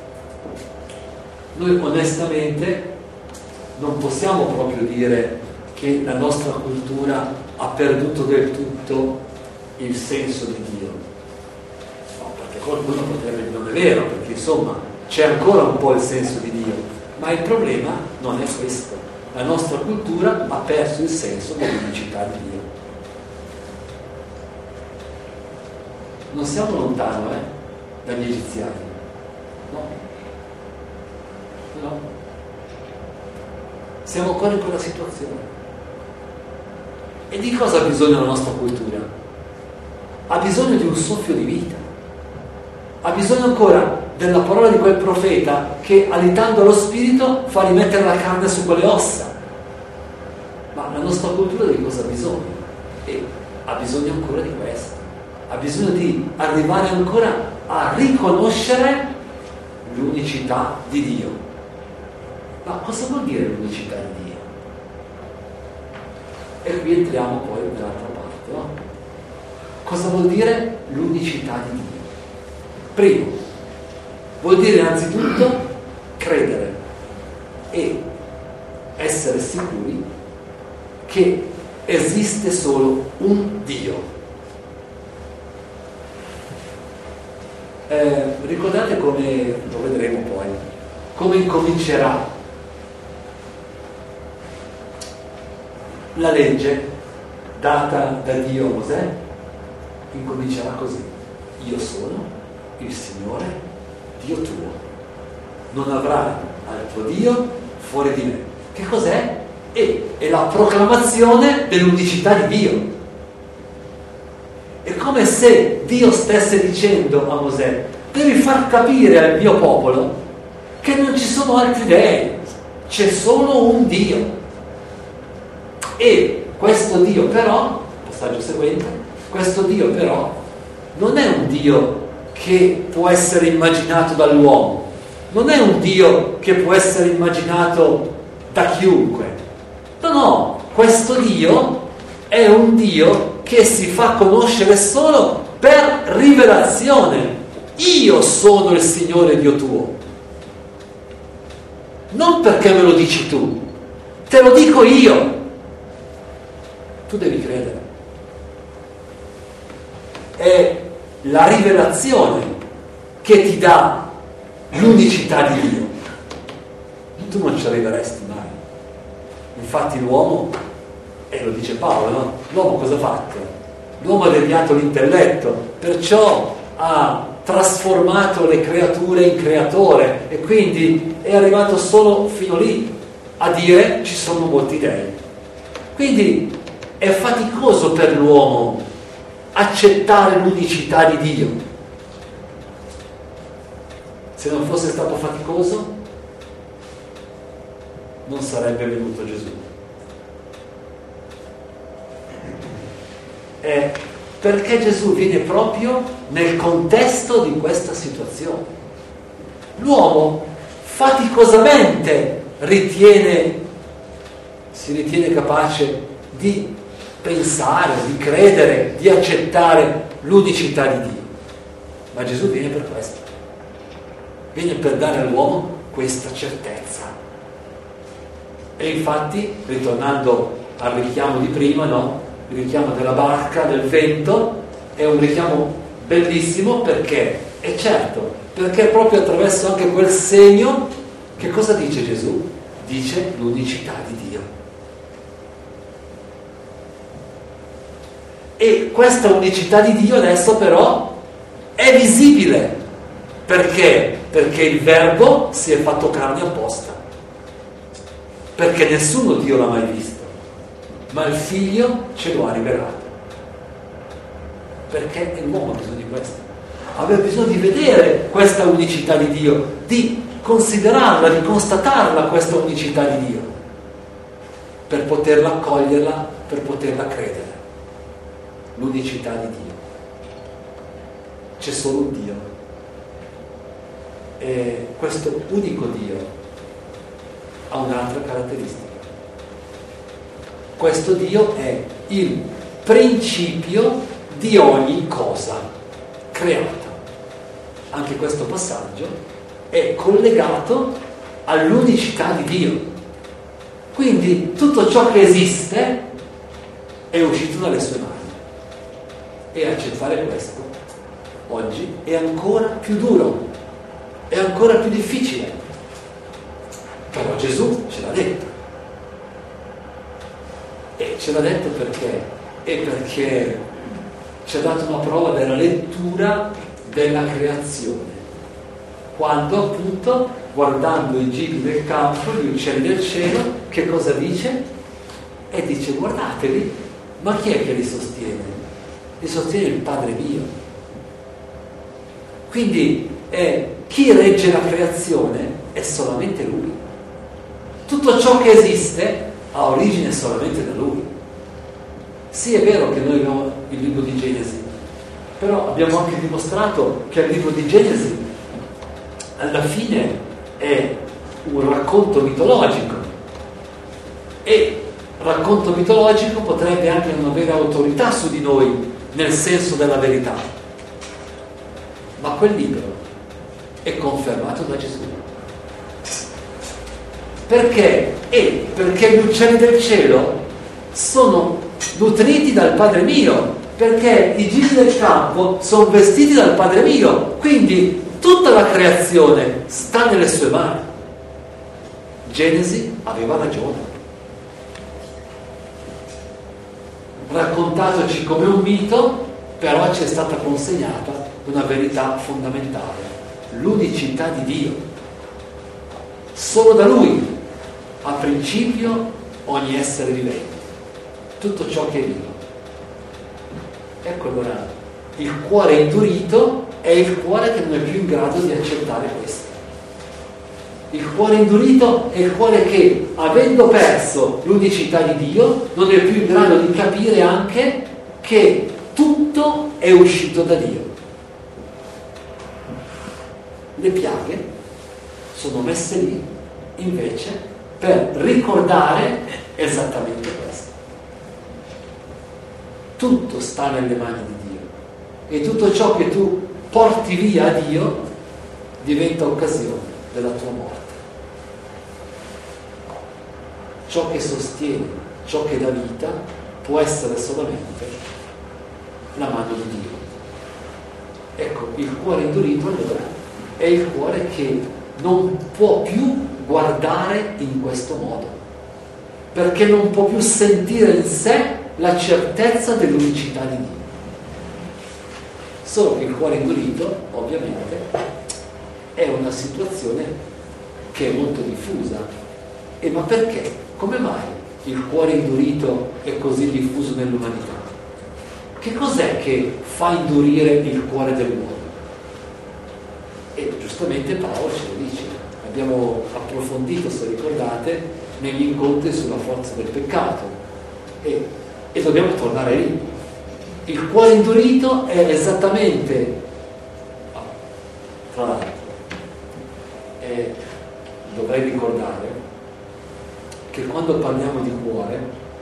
Noi onestamente non possiamo proprio dire che la nostra cultura ha perduto del tutto il senso di Dio. No, perché qualcuno potrebbe dire non è vero, perché insomma c'è ancora un po' il senso di Dio. Ma il problema non è questo. La nostra cultura ha perso il senso dell'unicità di Dio. Non siamo lontano dagli egiziani. No. No. Siamo ancora in quella situazione. E di cosa ha bisogno la nostra cultura? Ha bisogno di un soffio di vita. Ha bisogno ancora della parola di quel profeta che, alitando lo spirito, fa rimettere la carne su quelle ossa. Ma la nostra cultura di cosa ha bisogno? E ha bisogno ancora di questo. Ha bisogno di arrivare ancora a riconoscere l'unicità di Dio. Ma cosa vuol dire l'unicità di Dio? E qui entriamo poi nell'altra parte, no? Cosa vuol dire l'unicità di Dio? Primo, vuol dire innanzitutto credere e essere sicuri che esiste solo un Dio. Ricordate come, lo vedremo poi, come incomincerà la legge data da Dio a Mosè. Incomincerà così: io sono il Signore Dio tuo. non avrai altro Dio fuori di me. Che cos'è? È la proclamazione dell'unicità di Dio. È come se Dio stesse dicendo a Mosè: devi far capire al mio popolo che non ci sono altri dei, c'è solo un Dio. E questo Dio però, passaggio seguente, questo Dio però non è un Dio che può essere immaginato dall'uomo, non è un Dio che può essere immaginato da chiunque. No, questo Dio è un Dio che si fa conoscere solo per rivelazione. Io sono il Signore Dio tuo. Non perché me lo dici tu, te lo dico io. Tu devi credere. È la rivelazione che ti dà l'unicità di Dio. Tu non ci arriveresti mai. Infatti l'uomo, e lo dice Paolo, no? L'uomo cosa ha fatto? L'uomo ha deviato l'intelletto, perciò ha trasformato le creature in creatore e quindi è arrivato solo fino lì a dire ci sono molti dei. Quindi è faticoso per l'uomo accettare l'unicità di Dio. Se non fosse stato faticoso, non sarebbe venuto Gesù. Perché Gesù viene proprio nel contesto di questa situazione. L'uomo faticosamente si ritiene capace di pensare, di credere, di accettare l'unicità di Dio. Ma Gesù viene per questo. Viene per dare all'uomo questa certezza. E infatti, ritornando al richiamo di prima, no? Il richiamo della barca, del vento, è un richiamo bellissimo perché, è certo, perché proprio attraverso anche quel segno, che cosa dice Gesù? Dice l'unicità di Dio. E questa unicità di Dio adesso però è visibile. Perché? Perché il Verbo si è fatto carne apposta. Perché nessuno Dio l'ha mai visto, ma il Figlio ce lo ha rivelato. Perché l'uomo ha bisogno di questo. Aveva bisogno di vedere questa unicità di Dio, di considerarla, di constatarla questa unicità di Dio, per poterla accoglierla, per poterla credere. L'unicità di Dio. C'è solo un Dio. E questo unico Dio ha un'altra caratteristica. Questo Dio è il principio di ogni cosa creata. Anche questo passaggio è collegato all'unicità di Dio. Quindi tutto ciò che esiste è uscito dalle sue mani. E accettare questo oggi è ancora più duro, è ancora più difficile. Però Gesù ce l'ha detto. E ce l'ha detto perché? Perché ci ha dato una prova della lettura della creazione. Quando appunto, guardando i gigli del campo, gli uccelli del cielo, che cosa dice? E dice: guardateli, ma chi è che li sostiene? Li sostiene il Padre mio. Quindi chi regge la creazione è solamente Lui. Tutto ciò che esiste ha origine solamente da Lui. Sì, è vero che noi abbiamo il libro di Genesi, però abbiamo anche dimostrato che il libro di Genesi alla fine è un racconto mitologico, e racconto mitologico potrebbe anche non avere autorità su di noi nel senso della verità, ma quel libro è confermato da Gesù. Perché? Perché gli uccelli del cielo sono nutriti dal Padre mio, perché i gigli del campo sono vestiti dal Padre mio, quindi tutta la creazione sta nelle sue mani. Genesi aveva ragione. Raccontatoci come un mito, però ci è stata consegnata una verità fondamentale: l'unicità di Dio. Solo da Lui ha principio ogni essere vivente, tutto ciò che è vivo. Ecco allora, il cuore indurito è il cuore che non è più in grado di accettare questo. Il cuore indurito è il cuore che, avendo perso l'unicità di Dio, non è più in grado di capire anche che tutto è uscito da Dio. Le piaghe sono messe lì invece per ricordare esattamente questo. Tutto sta nelle mani di Dio e tutto ciò che tu porti via a Dio diventa occasione della tua morte. Ciò che sostiene, ciò che dà vita può essere solamente la mano di Dio. Ecco, il cuore indurito allora è il cuore che non può più guardare in questo modo, perché non può più sentire in sé la certezza dell'unicità di Dio. Solo che il cuore indurito, ovviamente, è una situazione che è molto diffusa. E ma perché? Come mai il cuore indurito è così diffuso nell'umanità? Che cos'è che fa indurire il cuore dell'uomo? E giustamente Paolo ce lo dice. Abbiamo approfondito, se ricordate, negli incontri sulla forza del peccato. E dobbiamo tornare lì. Il cuore indurito è esattamente, tra l'altro, dovrei ricordare che quando parliamo di cuore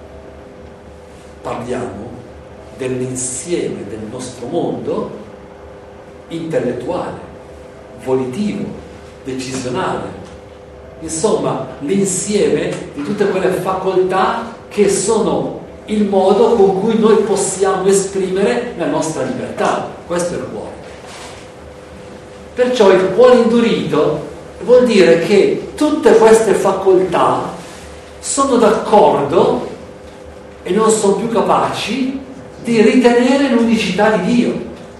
parliamo dell'insieme del nostro mondo intellettuale, volitivo, decisionale, insomma l'insieme di tutte quelle facoltà che sono il modo con cui noi possiamo esprimere la nostra libertà. Questo è il cuore. Perciò il cuore indurito vuol dire che tutte queste facoltà sono d'accordo e non sono più capaci di ritenere l'unicità di Dio.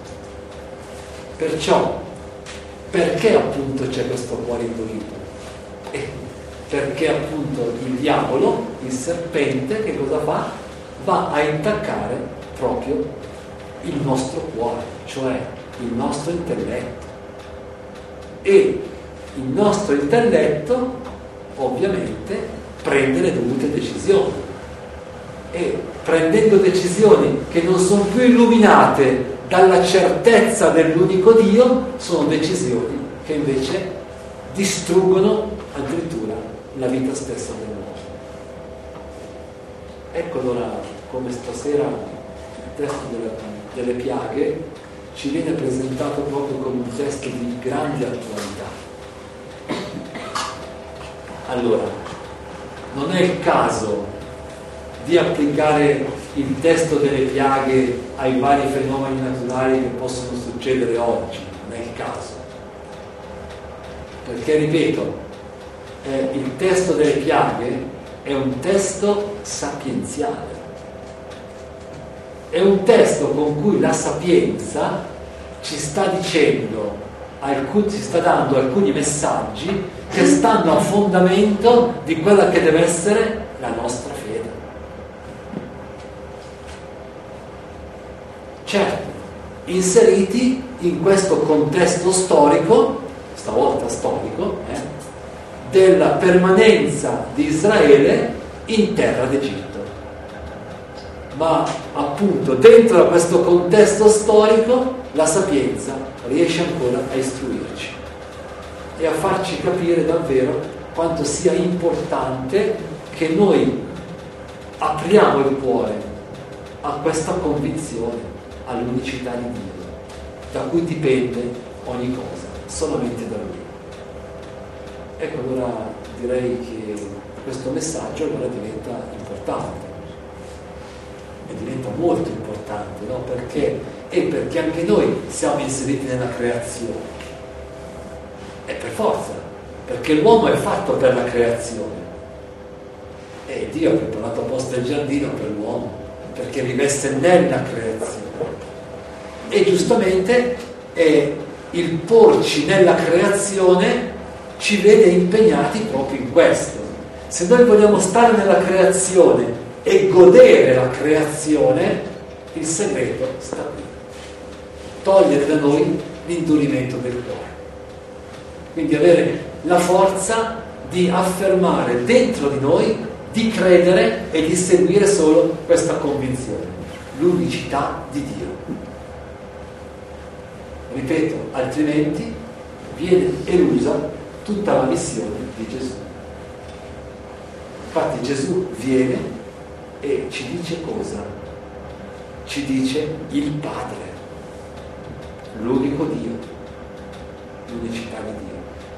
Perciò, perché appunto c'è questo cuore indurito? Perché appunto il diavolo, il serpente, che cosa fa? Va a intaccare proprio il nostro cuore, cioè il nostro intelletto. E il nostro intelletto ovviamente prende le dovute decisioni, e prendendo decisioni che non sono più illuminate dalla certezza dell'unico Dio, sono decisioni che invece distruggono addirittura la vita stessa dell'uomo. Ecco allora come stasera il testo delle piaghe ci viene presentato proprio come un testo di grande attualità. Allora, non è il caso di applicare il testo delle piaghe ai vari fenomeni naturali che possono succedere oggi, non è il caso. Perché, ripeto, il testo delle piaghe è un testo sapienziale. È un testo con cui la sapienza ci sta dicendo, ci sta dando alcuni messaggi che stanno a fondamento di quella che deve essere la nostra fede. Certo, inseriti in questo contesto storico, stavolta storico, della permanenza di Israele in terra d'Egitto. Ma appunto dentro a questo contesto storico la sapienza riesce ancora a istruirci e a farci capire davvero quanto sia importante che noi apriamo il cuore a questa convinzione, all'unicità di Dio, da cui dipende ogni cosa, solamente da Lui. Ecco, allora direi che questo messaggio allora diventa importante, e diventa molto importante, no? Perché anche noi siamo inseriti nella creazione, e per forza, perché l'uomo è fatto per la creazione, e Dio ha preparato apposta il giardino per l'uomo, perché vivesse nella creazione. E giustamente il porci nella creazione ci vede impegnati proprio in questo. Se noi vogliamo stare nella creazione e godere la creazione, il segreto sta qui. Togliere da noi l'indurimento del cuore. Quindi avere la forza di affermare dentro di noi, di credere e di seguire solo questa convinzione, l'unicità di Dio. Ripeto, altrimenti viene elusa tutta la missione di Gesù. Infatti Gesù viene e ci dice cosa? Ci dice il Padre, l'unico Dio, l'unicità di Dio.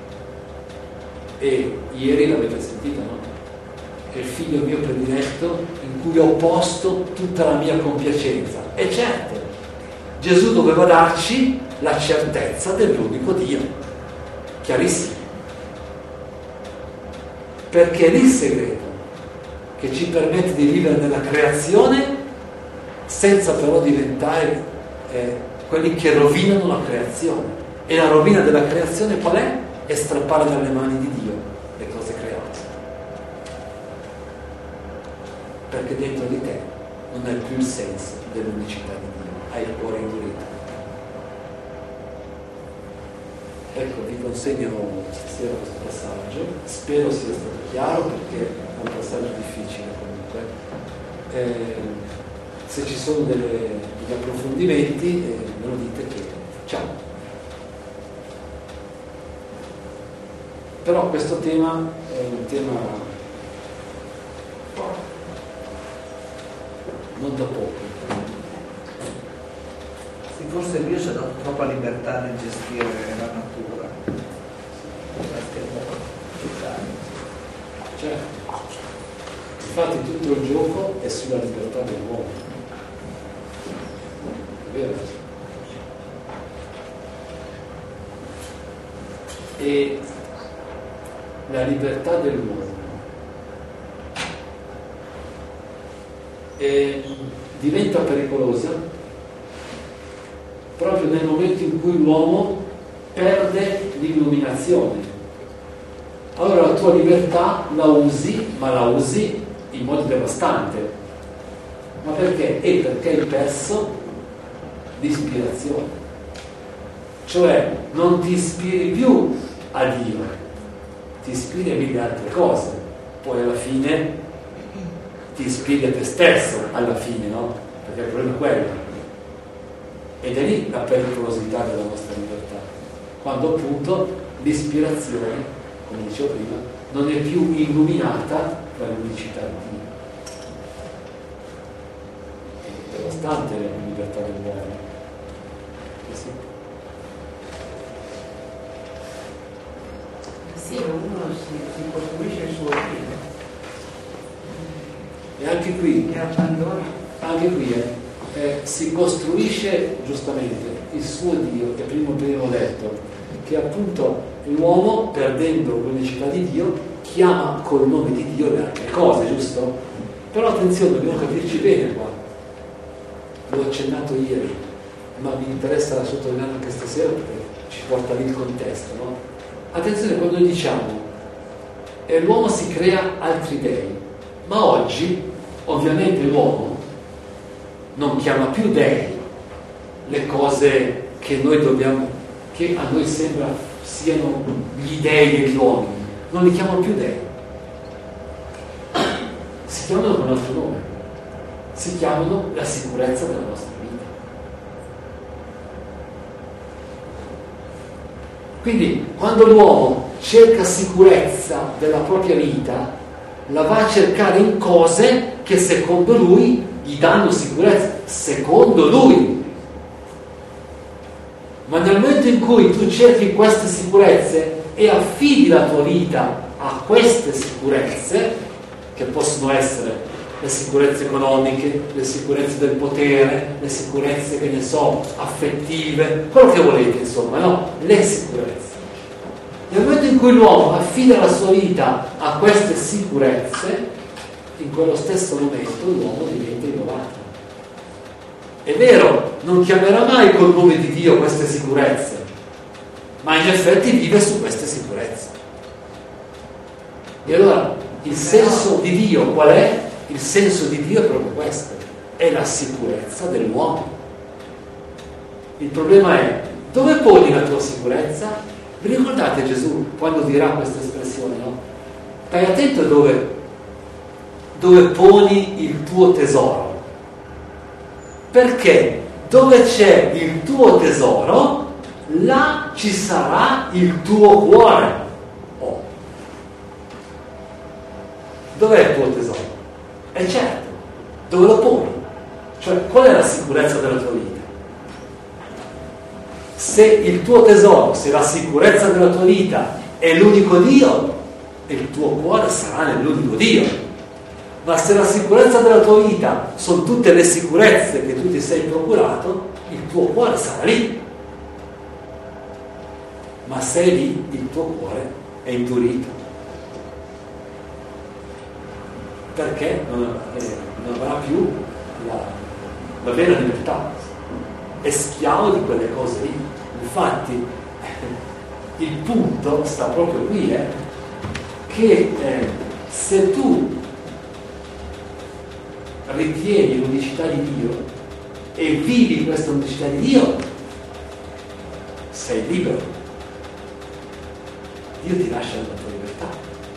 E ieri l'avete sentito, no? È il figlio mio prediletto in cui ho posto tutta la mia compiacenza. E certo, Gesù doveva darci la certezza dell'unico Dio, chiarissimo. Perché è lì il segreto che ci permette di vivere nella creazione senza però diventare quelli che rovinano la creazione. E la rovina della creazione qual è? È strappare dalle mani di Dio le cose create. Perché dentro di te non hai più il senso dell'unicità di Dio, hai il cuore indurito. Ecco, vi consegno stasera questo passaggio, spero sia stato chiaro perché è un passaggio difficile comunque. Se ci sono degli approfondimenti me lo dite che facciamo. Però questo tema è un tema non da poco. Sì, forse Dio ci ha dato troppa libertà nel gestire la natura. Certo. Infatti tutto il gioco è sulla libertà dell'uomo. È vero? E la libertà dell'uomo diventa pericolosa proprio nel momento in cui l'uomo perde l'illuminazione. Allora la tua libertà la usi, ma la usi in modo devastante. Ma perché? Perché hai perso l'ispirazione. Cioè non ti ispiri più a Dio, ti ispiri a mille altre cose, poi alla fine ti ispiri a te stesso, alla fine, no? Perché il problema è quello. Ed è lì la pericolosità della nostra libertà, quando appunto l'ispirazione, come dicevo prima, non è più illuminata dall'unicità di Dio. È devastante la libertà dell'uomo. Sì, uno si costruisce il suo Dio. E anche qui, Che abbandona. anche qui si costruisce giustamente il suo Dio, che prima abbiamo detto, che appunto l'uomo, perdendo l'unicità di Dio, chiama col nome di Dio le altre cose, giusto? Però attenzione, dobbiamo capirci bene qua. L'ho accennato ieri, ma mi interessa sottolinearlo anche stasera perché ci porta lì il contesto, no? Attenzione quando diciamo l'uomo si crea altri dei, ma oggi ovviamente l'uomo non chiama più dei le cose che noi dobbiamo, che a noi sembra siano gli dei degli uomini, non li chiama più dei, si chiamano con un altro nome, si chiamano la sicurezza della nostra vita. Quindi quando l'uomo cerca sicurezza della propria vita, la va a cercare in cose che secondo lui gli danno sicurezza, secondo lui. Ma nel momento in cui tu cerchi queste sicurezze e affidi la tua vita a queste sicurezze, che possono essere le sicurezze economiche, le sicurezze del potere, le sicurezze, che ne so, affettive, quello che volete, insomma, no? Le sicurezze. Nel momento in cui l'uomo affida la sua vita a queste sicurezze, in quello stesso momento l'uomo diventa idolatra. È vero, non chiamerà mai col nome di Dio queste sicurezze, ma in effetti vive su queste sicurezze. E allora il senso di Dio qual è? Il senso di Dio è proprio questo, è la sicurezza dell'uomo. Il problema è: dove poni la tua sicurezza? Vi ricordate Gesù quando dirà questa espressione, no? Stai attento dove poni il tuo tesoro, perché dove c'è il tuo tesoro, là ci sarà il tuo cuore. Oh. Dov'è il tuo tesoro? E certo, dove lo poni? Cioè, qual è la sicurezza della tua vita? Se il tuo tesoro, se la sicurezza della tua vita è l'unico Dio, il tuo cuore sarà nell'unico Dio. Ma se la sicurezza della tua vita sono tutte le sicurezze che tu ti sei procurato, il tuo cuore sarà lì. Ma se è lì, il tuo cuore è indurito. Perché non avrà più la vera libertà. È schiavo di quelle cose lì. Infatti, il punto sta proprio qui, che se tu ritieni l'unicità di Dio e vivi questa unicità di Dio, sei libero. Dio ti lascia la tua libertà.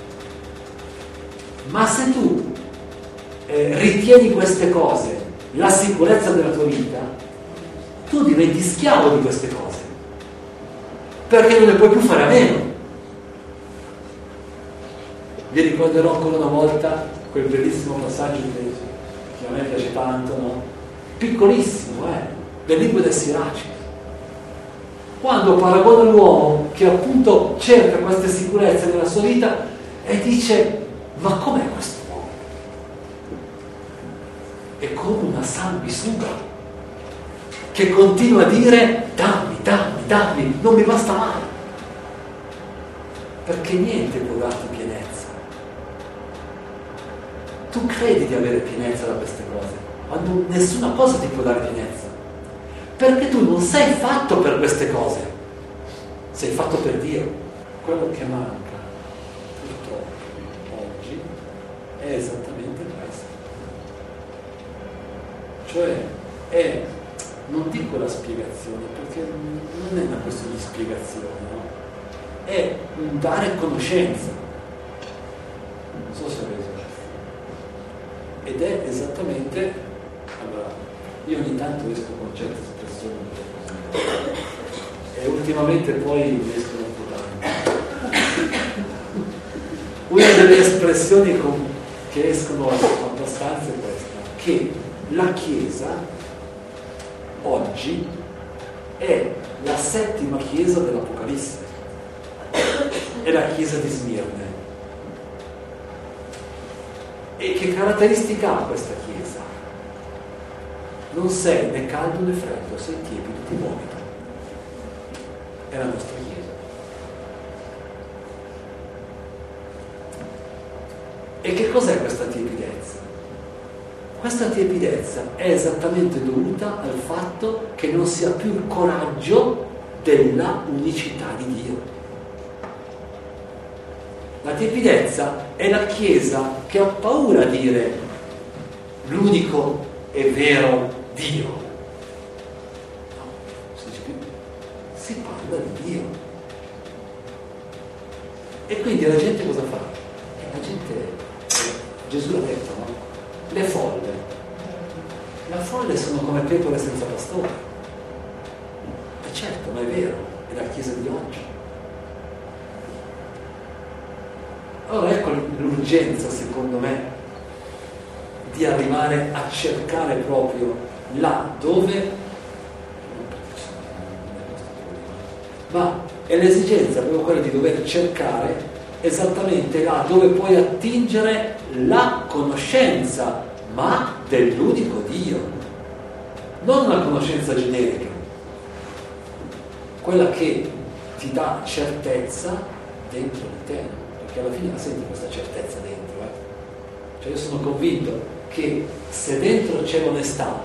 Ma se tu ritieni queste cose la sicurezza della tua vita, tu diventi schiavo di queste cose, perché non ne puoi più fare a meno. Vi ricorderò ancora una volta quel bellissimo passaggio che a me piace tanto, no? Piccolissimo, del libro del Siraci, quando paragona l'uomo che appunto cerca queste sicurezze nella sua vita e dice: ma com'è questo uomo? È come una sanguisuga che continua a dire: dammi, non mi basta mai, perché niente può darti pienezza. Tu credi di avere pienezza da queste cose, ma nessuna cosa ti può dare pienezza, perché tu non sei fatto per queste cose, sei fatto per Dio. Quello che manca purtroppo oggi è esattamente questo, cioè non dico la spiegazione, perché non è una questione di spiegazione, no? È un dare conoscenza. Non so se avete. Ed è esattamente, allora, io ogni tanto esco con certe espressioni e ultimamente poi mi escono un po' tanto. Una delle espressioni che escono abbastanza è questa, che la Chiesa oggi è la settima Chiesa dell'Apocalisse, è la Chiesa di Smirne. E che caratteristica ha questa Chiesa? Non sei né caldo né freddo, sei tiepido, ti vomito. È la nostra Chiesa. E che cos'è questa tiepidezza? Questa tiepidezza è esattamente dovuta al fatto che non si ha più il coraggio della unicità di Dio. La tiepidezza è la Chiesa che ha paura a dire l'unico e vero Dio. No, si parla di Dio. E quindi la gente cosa fa? La gente, Gesù l'ha detto, no? Le folle. Le folle sono come pecore senza pastore. E certo, ma è vero, è la Chiesa di oggi. Allora ecco l'urgenza, secondo me, di arrivare a cercare proprio là dove, ma è l'esigenza proprio quella di dover cercare esattamente là dove puoi attingere la conoscenza, ma dell'unico Dio, non una conoscenza generica, quella che ti dà certezza dentro di te. Perché alla fine la senti questa certezza dentro, Cioè io sono convinto che se dentro c'è l'onestà,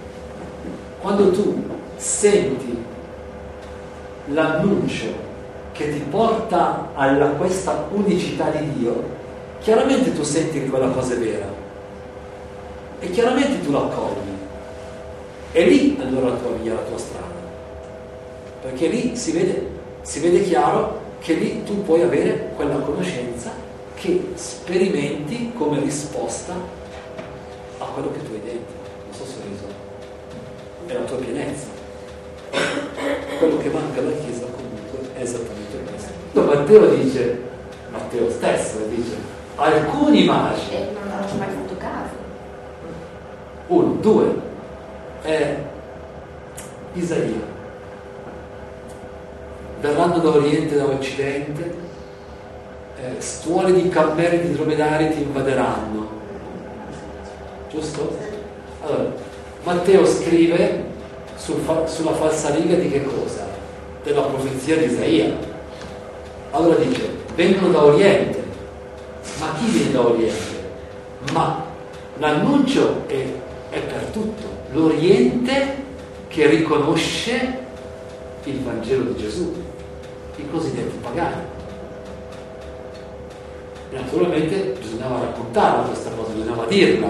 quando tu senti l'annuncio che ti porta a questa unicità di Dio, chiaramente tu senti che quella cosa è vera e chiaramente tu la accogli, e lì allora trovi via la tua strada, perché lì si vede chiaro che lì tu puoi avere quella conoscenza che sperimenti come risposta a quello che tu hai dentro. Non so se ho reso, è la tua pienezza. Quello che manca alla Chiesa comunque è esattamente questo. Matteo stesso dice, alcuni magi, non ci ho mai fatto caso. 1, 2, Isaia, verranno da oriente e da occidente, stuoli di cammelli e di dromedari ti invaderanno, giusto? Allora, Matteo scrive sulla falsariga di che cosa? Della profezia di Isaia. Allora dice, vengono da oriente. Ma chi viene da oriente? Ma l'annuncio è per tutto. L'oriente che riconosce il Vangelo di Gesù, i cosiddetti pagani. E naturalmente bisognava raccontarla questa cosa, bisognava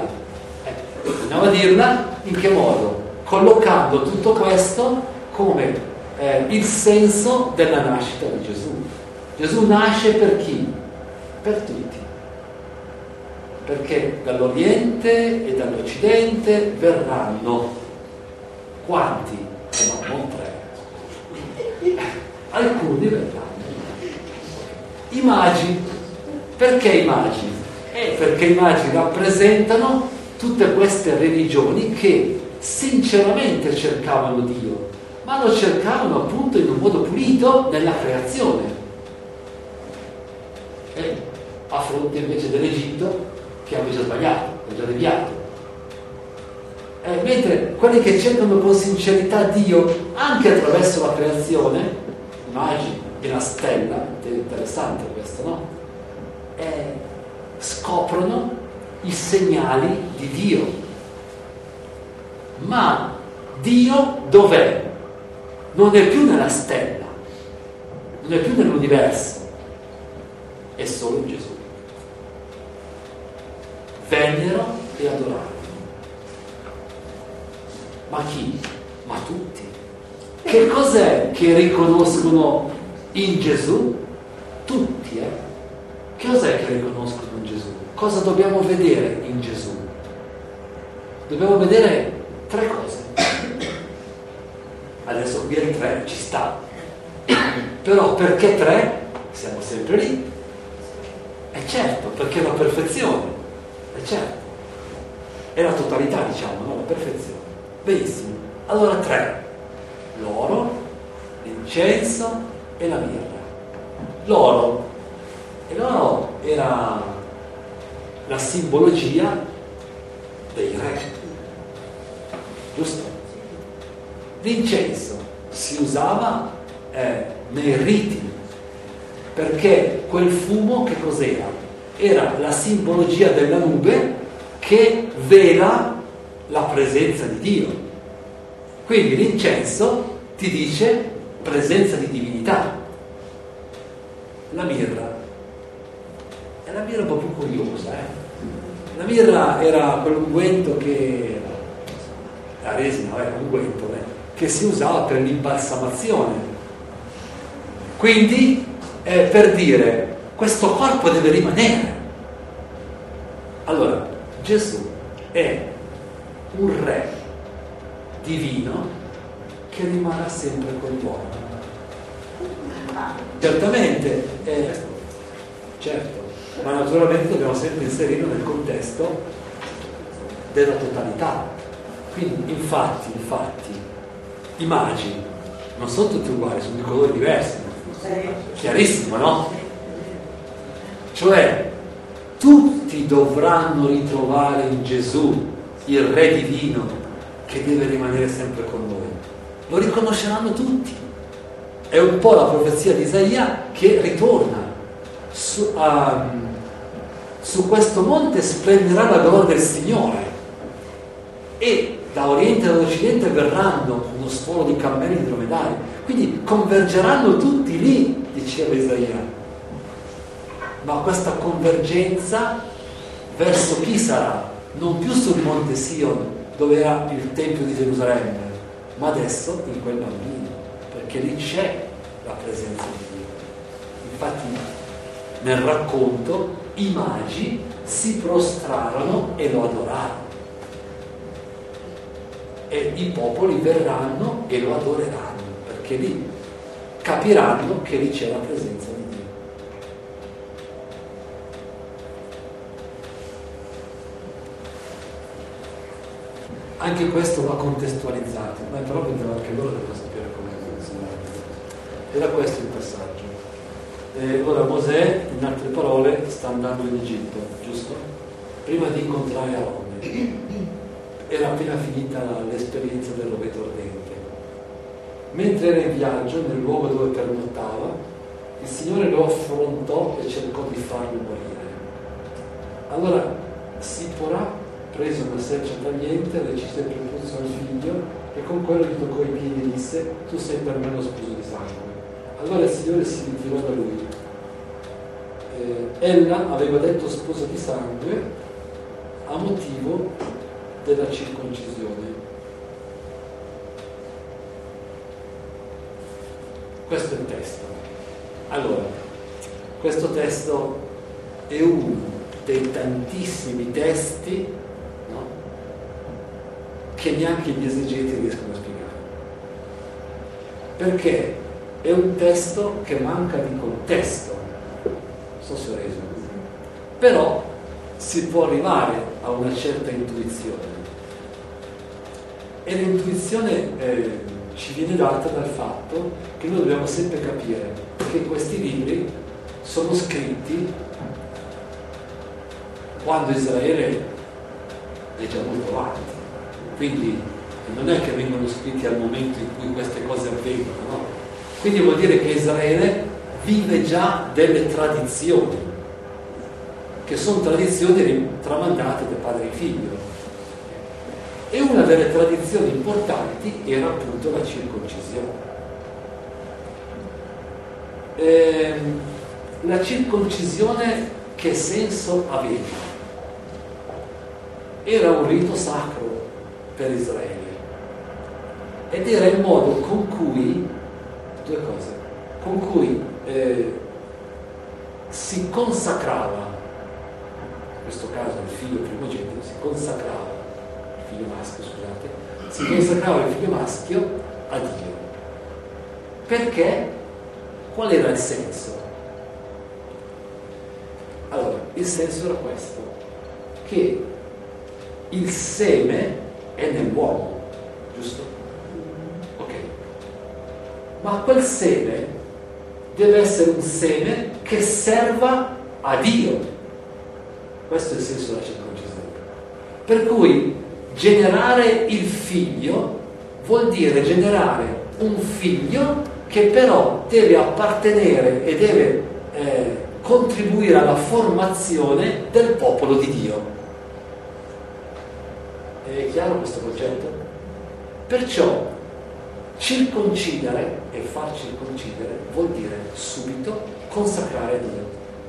dirla in che modo? Collocando tutto questo come il senso della nascita di Gesù. Gesù nasce per chi? Per tutti. Perché dall'Oriente e dall'Occidente verranno quanti? No, non 3. Alcuni verranno. I magi. Perché i magi? Perché i magi rappresentano tutte queste religioni che sinceramente cercavano Dio, ma lo cercavano appunto in un modo pulito nella creazione, a fronte invece dell'Egitto che aveva già sbagliato, aveva già deviato. Mentre quelli che cercano con sincerità Dio anche attraverso la creazione, i magi e la stella, è interessante questo, no? Scoprono i segnali di Dio. Ma Dio dov'è? Non è più nella stella, non è più nell'universo, è solo in Gesù. Vennero e adorarono. Ma chi? Ma tutti. Che cos'è che riconoscono in Gesù? Tutti, Che cos'è che riconoscono in Gesù? Cosa dobbiamo vedere in Gesù? Dobbiamo vedere 3 cose. Adesso qui il 3 ci sta. Però perché 3? Siamo sempre lì. È certo, perché è la perfezione. È certo. È la totalità, diciamo, no? La perfezione. Benissimo. Allora 3. L'oro, l'incenso e la mirra. L'oro. E l'oro era la simbologia dei re. Giusto? L'incenso si usava nei riti, perché quel fumo che cos'era? Era la simbologia della nube che vela la presenza di Dio. Quindi l'incenso ti dice presenza di divinità. La mirra è un po' più curiosa. La mirra era quell'unguento che la resina era un unguento che si usava per l'imbalsamazione. Quindi per dire questo corpo deve rimanere. Allora Gesù è un re divino che rimarrà sempre con l'uomo. Certamente, certo, ma naturalmente dobbiamo sempre inserirlo nel contesto della totalità. Quindi infatti i magi non sono tutti uguali, sono di colori diversi, chiarissimo, no? Cioè tutti dovranno ritrovare in Gesù il re divino che deve rimanere sempre con noi. Lo riconosceranno tutti. È un po' la profezia di Isaia che ritorna su questo monte splenderà la gloria del Signore, e da oriente e da occidente verranno uno stuolo di cammelli e di dromedari, quindi convergeranno tutti lì diceva Isaia, ma questa convergenza verso chi sarà? Non più sul monte Sion, dove era il Tempio di Gerusalemme, ma adesso in quel bambino, perché lì c'è la presenza di Dio. Infatti nel racconto i magi si prostrarono e lo adorarono, e i popoli verranno e lo adoreranno, perché lì capiranno che lì c'è la presenza di Dio. Anche questo va contestualizzato, ma però anche loro devono sapere come funzionare. Era questo il passaggio. Ora Mosè, in altre parole, sta andando in Egitto, giusto? Prima di incontrare Aronne. Era appena finita l'esperienza del roveto ardente. Mentre era in viaggio nel luogo dove pernottava, il Signore lo affrontò e cercò di farlo morire. Allora Sipora prese una seccia tagliente, recise per puzzo al figlio e con quello gli toccò i piedi e disse: tu sei per me lo sposo di sangue. Allora il Signore si ritirò da lui. Ella aveva detto sposa di sangue a motivo della circoncisione. Questo è il testo. Allora, questo testo è uno dei tantissimi testi, no, che neanche gli esegeti riescono a spiegare. Perché è un testo che manca di contesto. Non so se ho reso. Però si può arrivare a una certa intuizione. E l'intuizione ci viene data dal fatto che noi dobbiamo sempre capire che questi libri sono scritti quando Israele è già molto avanti, quindi non è che vengono scritti al momento in cui queste cose avvengono, no? Quindi vuol dire che Israele vive già delle tradizioni, che sono tradizioni tramandate da padre e figlio, e una delle tradizioni importanti era appunto la circoncisione. La circoncisione che senso aveva? Era un rito sacro per Israele ed era il modo con cui si consacrava, in questo caso il figlio primogenito si consacrava, il figlio maschio, scusate, si consacrava il figlio maschio a Dio. Perché? Qual era il senso? Allora, il senso era questo, che il seme è nell'uomo, giusto? Ok. Ma quel seme deve essere un seme che serva a Dio. Questo è il senso della circoncisione. Per cui generare il figlio vuol dire generare un figlio che però deve appartenere e deve contribuire alla formazione del popolo di Dio. È chiaro questo concetto? Perciò circoncidere e far circoncidere vuol dire subito consacrare a Dio.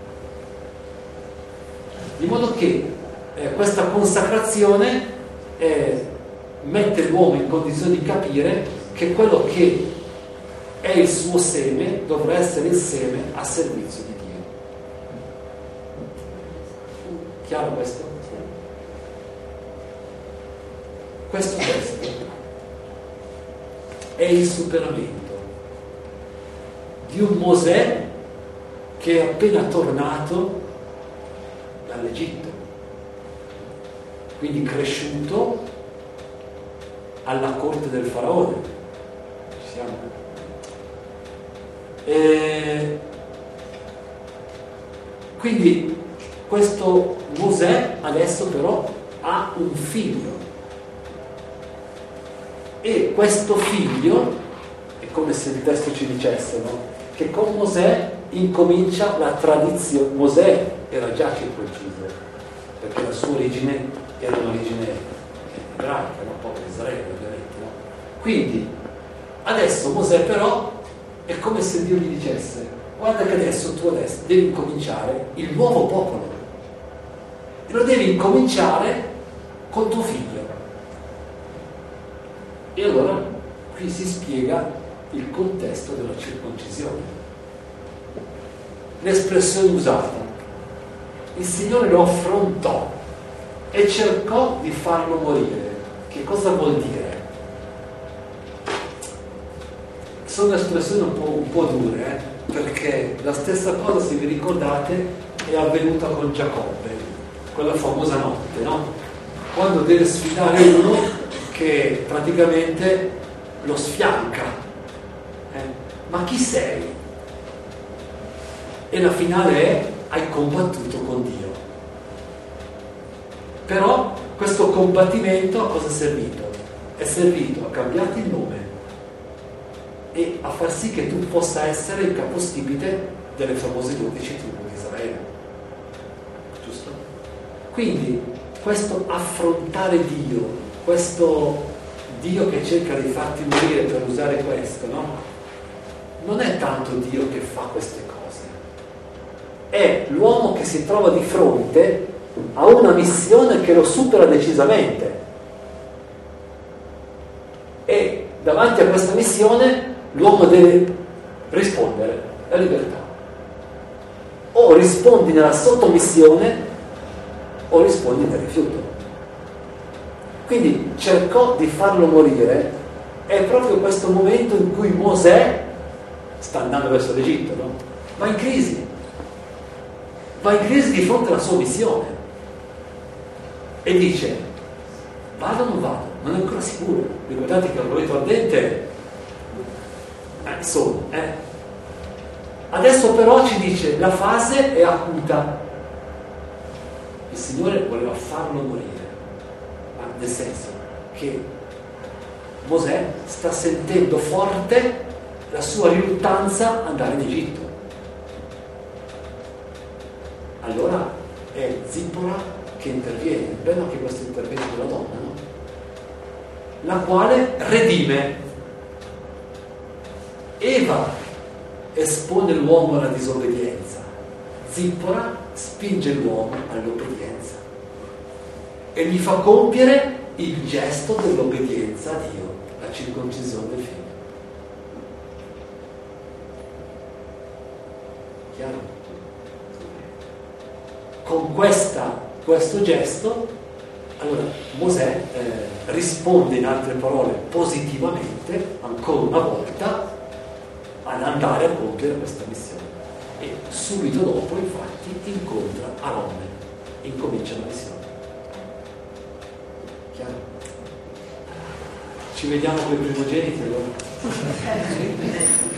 Di modo che questa consacrazione mette l'uomo in condizione di capire che quello che è il suo seme dovrà essere il seme a servizio di Dio. Chiaro questo? Questo testo è il superamento di un Mosè che è appena tornato dall'Egitto, quindi cresciuto alla corte del faraone. Ci siamo? Quindi questo Mosè adesso però ha un figlio, e questo figlio è come se il testo ci dicesse, no? Che con Mosè incomincia la tradizione. Mosè era già circonciso perché la sua origine era un'origine ebraica, no? Proprio Israele ovviamente, no? Quindi adesso Mosè però è come se Dio gli dicesse: guarda che adesso tu devi incominciare il nuovo popolo e lo devi incominciare con tuo figlio. E allora qui si spiega il contesto della circoncisione. L'espressione usata: il Signore lo affrontò e cercò di farlo morire. Che cosa vuol dire? Sono espressioni un po' dure, perché la stessa cosa, se vi ricordate, è avvenuta con Giacobbe, quella famosa notte, no? Quando deve sfidare uno che praticamente lo sfianca. Ma chi sei? E la finale è: hai combattuto con Dio. Però questo combattimento a cosa è servito? È servito a cambiarti il nome e a far sì che tu possa essere il capostipite delle famose 12 tribù di Israele. Giusto? Quindi questo affrontare Dio, questo Dio che cerca di farti morire, per usare questo, no? Non è tanto Dio che fa queste cose, è l'uomo che si trova di fronte a una missione che lo supera decisamente, e davanti a questa missione l'uomo deve rispondere. La libertà: o rispondi nella sottomissione o rispondi nel rifiuto. Quindi cercò di farlo morire. È proprio questo momento in cui Mosè sta andando verso l'Egitto, no? Va in crisi di fronte alla sua missione e dice: vado o non vado? Non è ancora sicuro. Ricordate che il rovetto ardente adesso però ci dice: la fase è acuta. Il Signore voleva farlo morire, ma nel senso che Mosè sta sentendo forte la sua riluttanza ad andare in Egitto. Allora è Zippora che interviene. È bello anche questo intervento della donna, no? La quale redime. Eva espone l'uomo alla disobbedienza, Zippora spinge l'uomo all'obbedienza e gli fa compiere il gesto dell'obbedienza a Dio, la circoncisione del figlio. Chiaro? Con questo gesto, allora Mosè risponde, in altre parole, positivamente, ancora una volta, ad andare a compiere questa missione. E subito dopo, infatti, incontra Aronne e incomincia la missione. Chiaro? Ci vediamo con i primogeniti allora?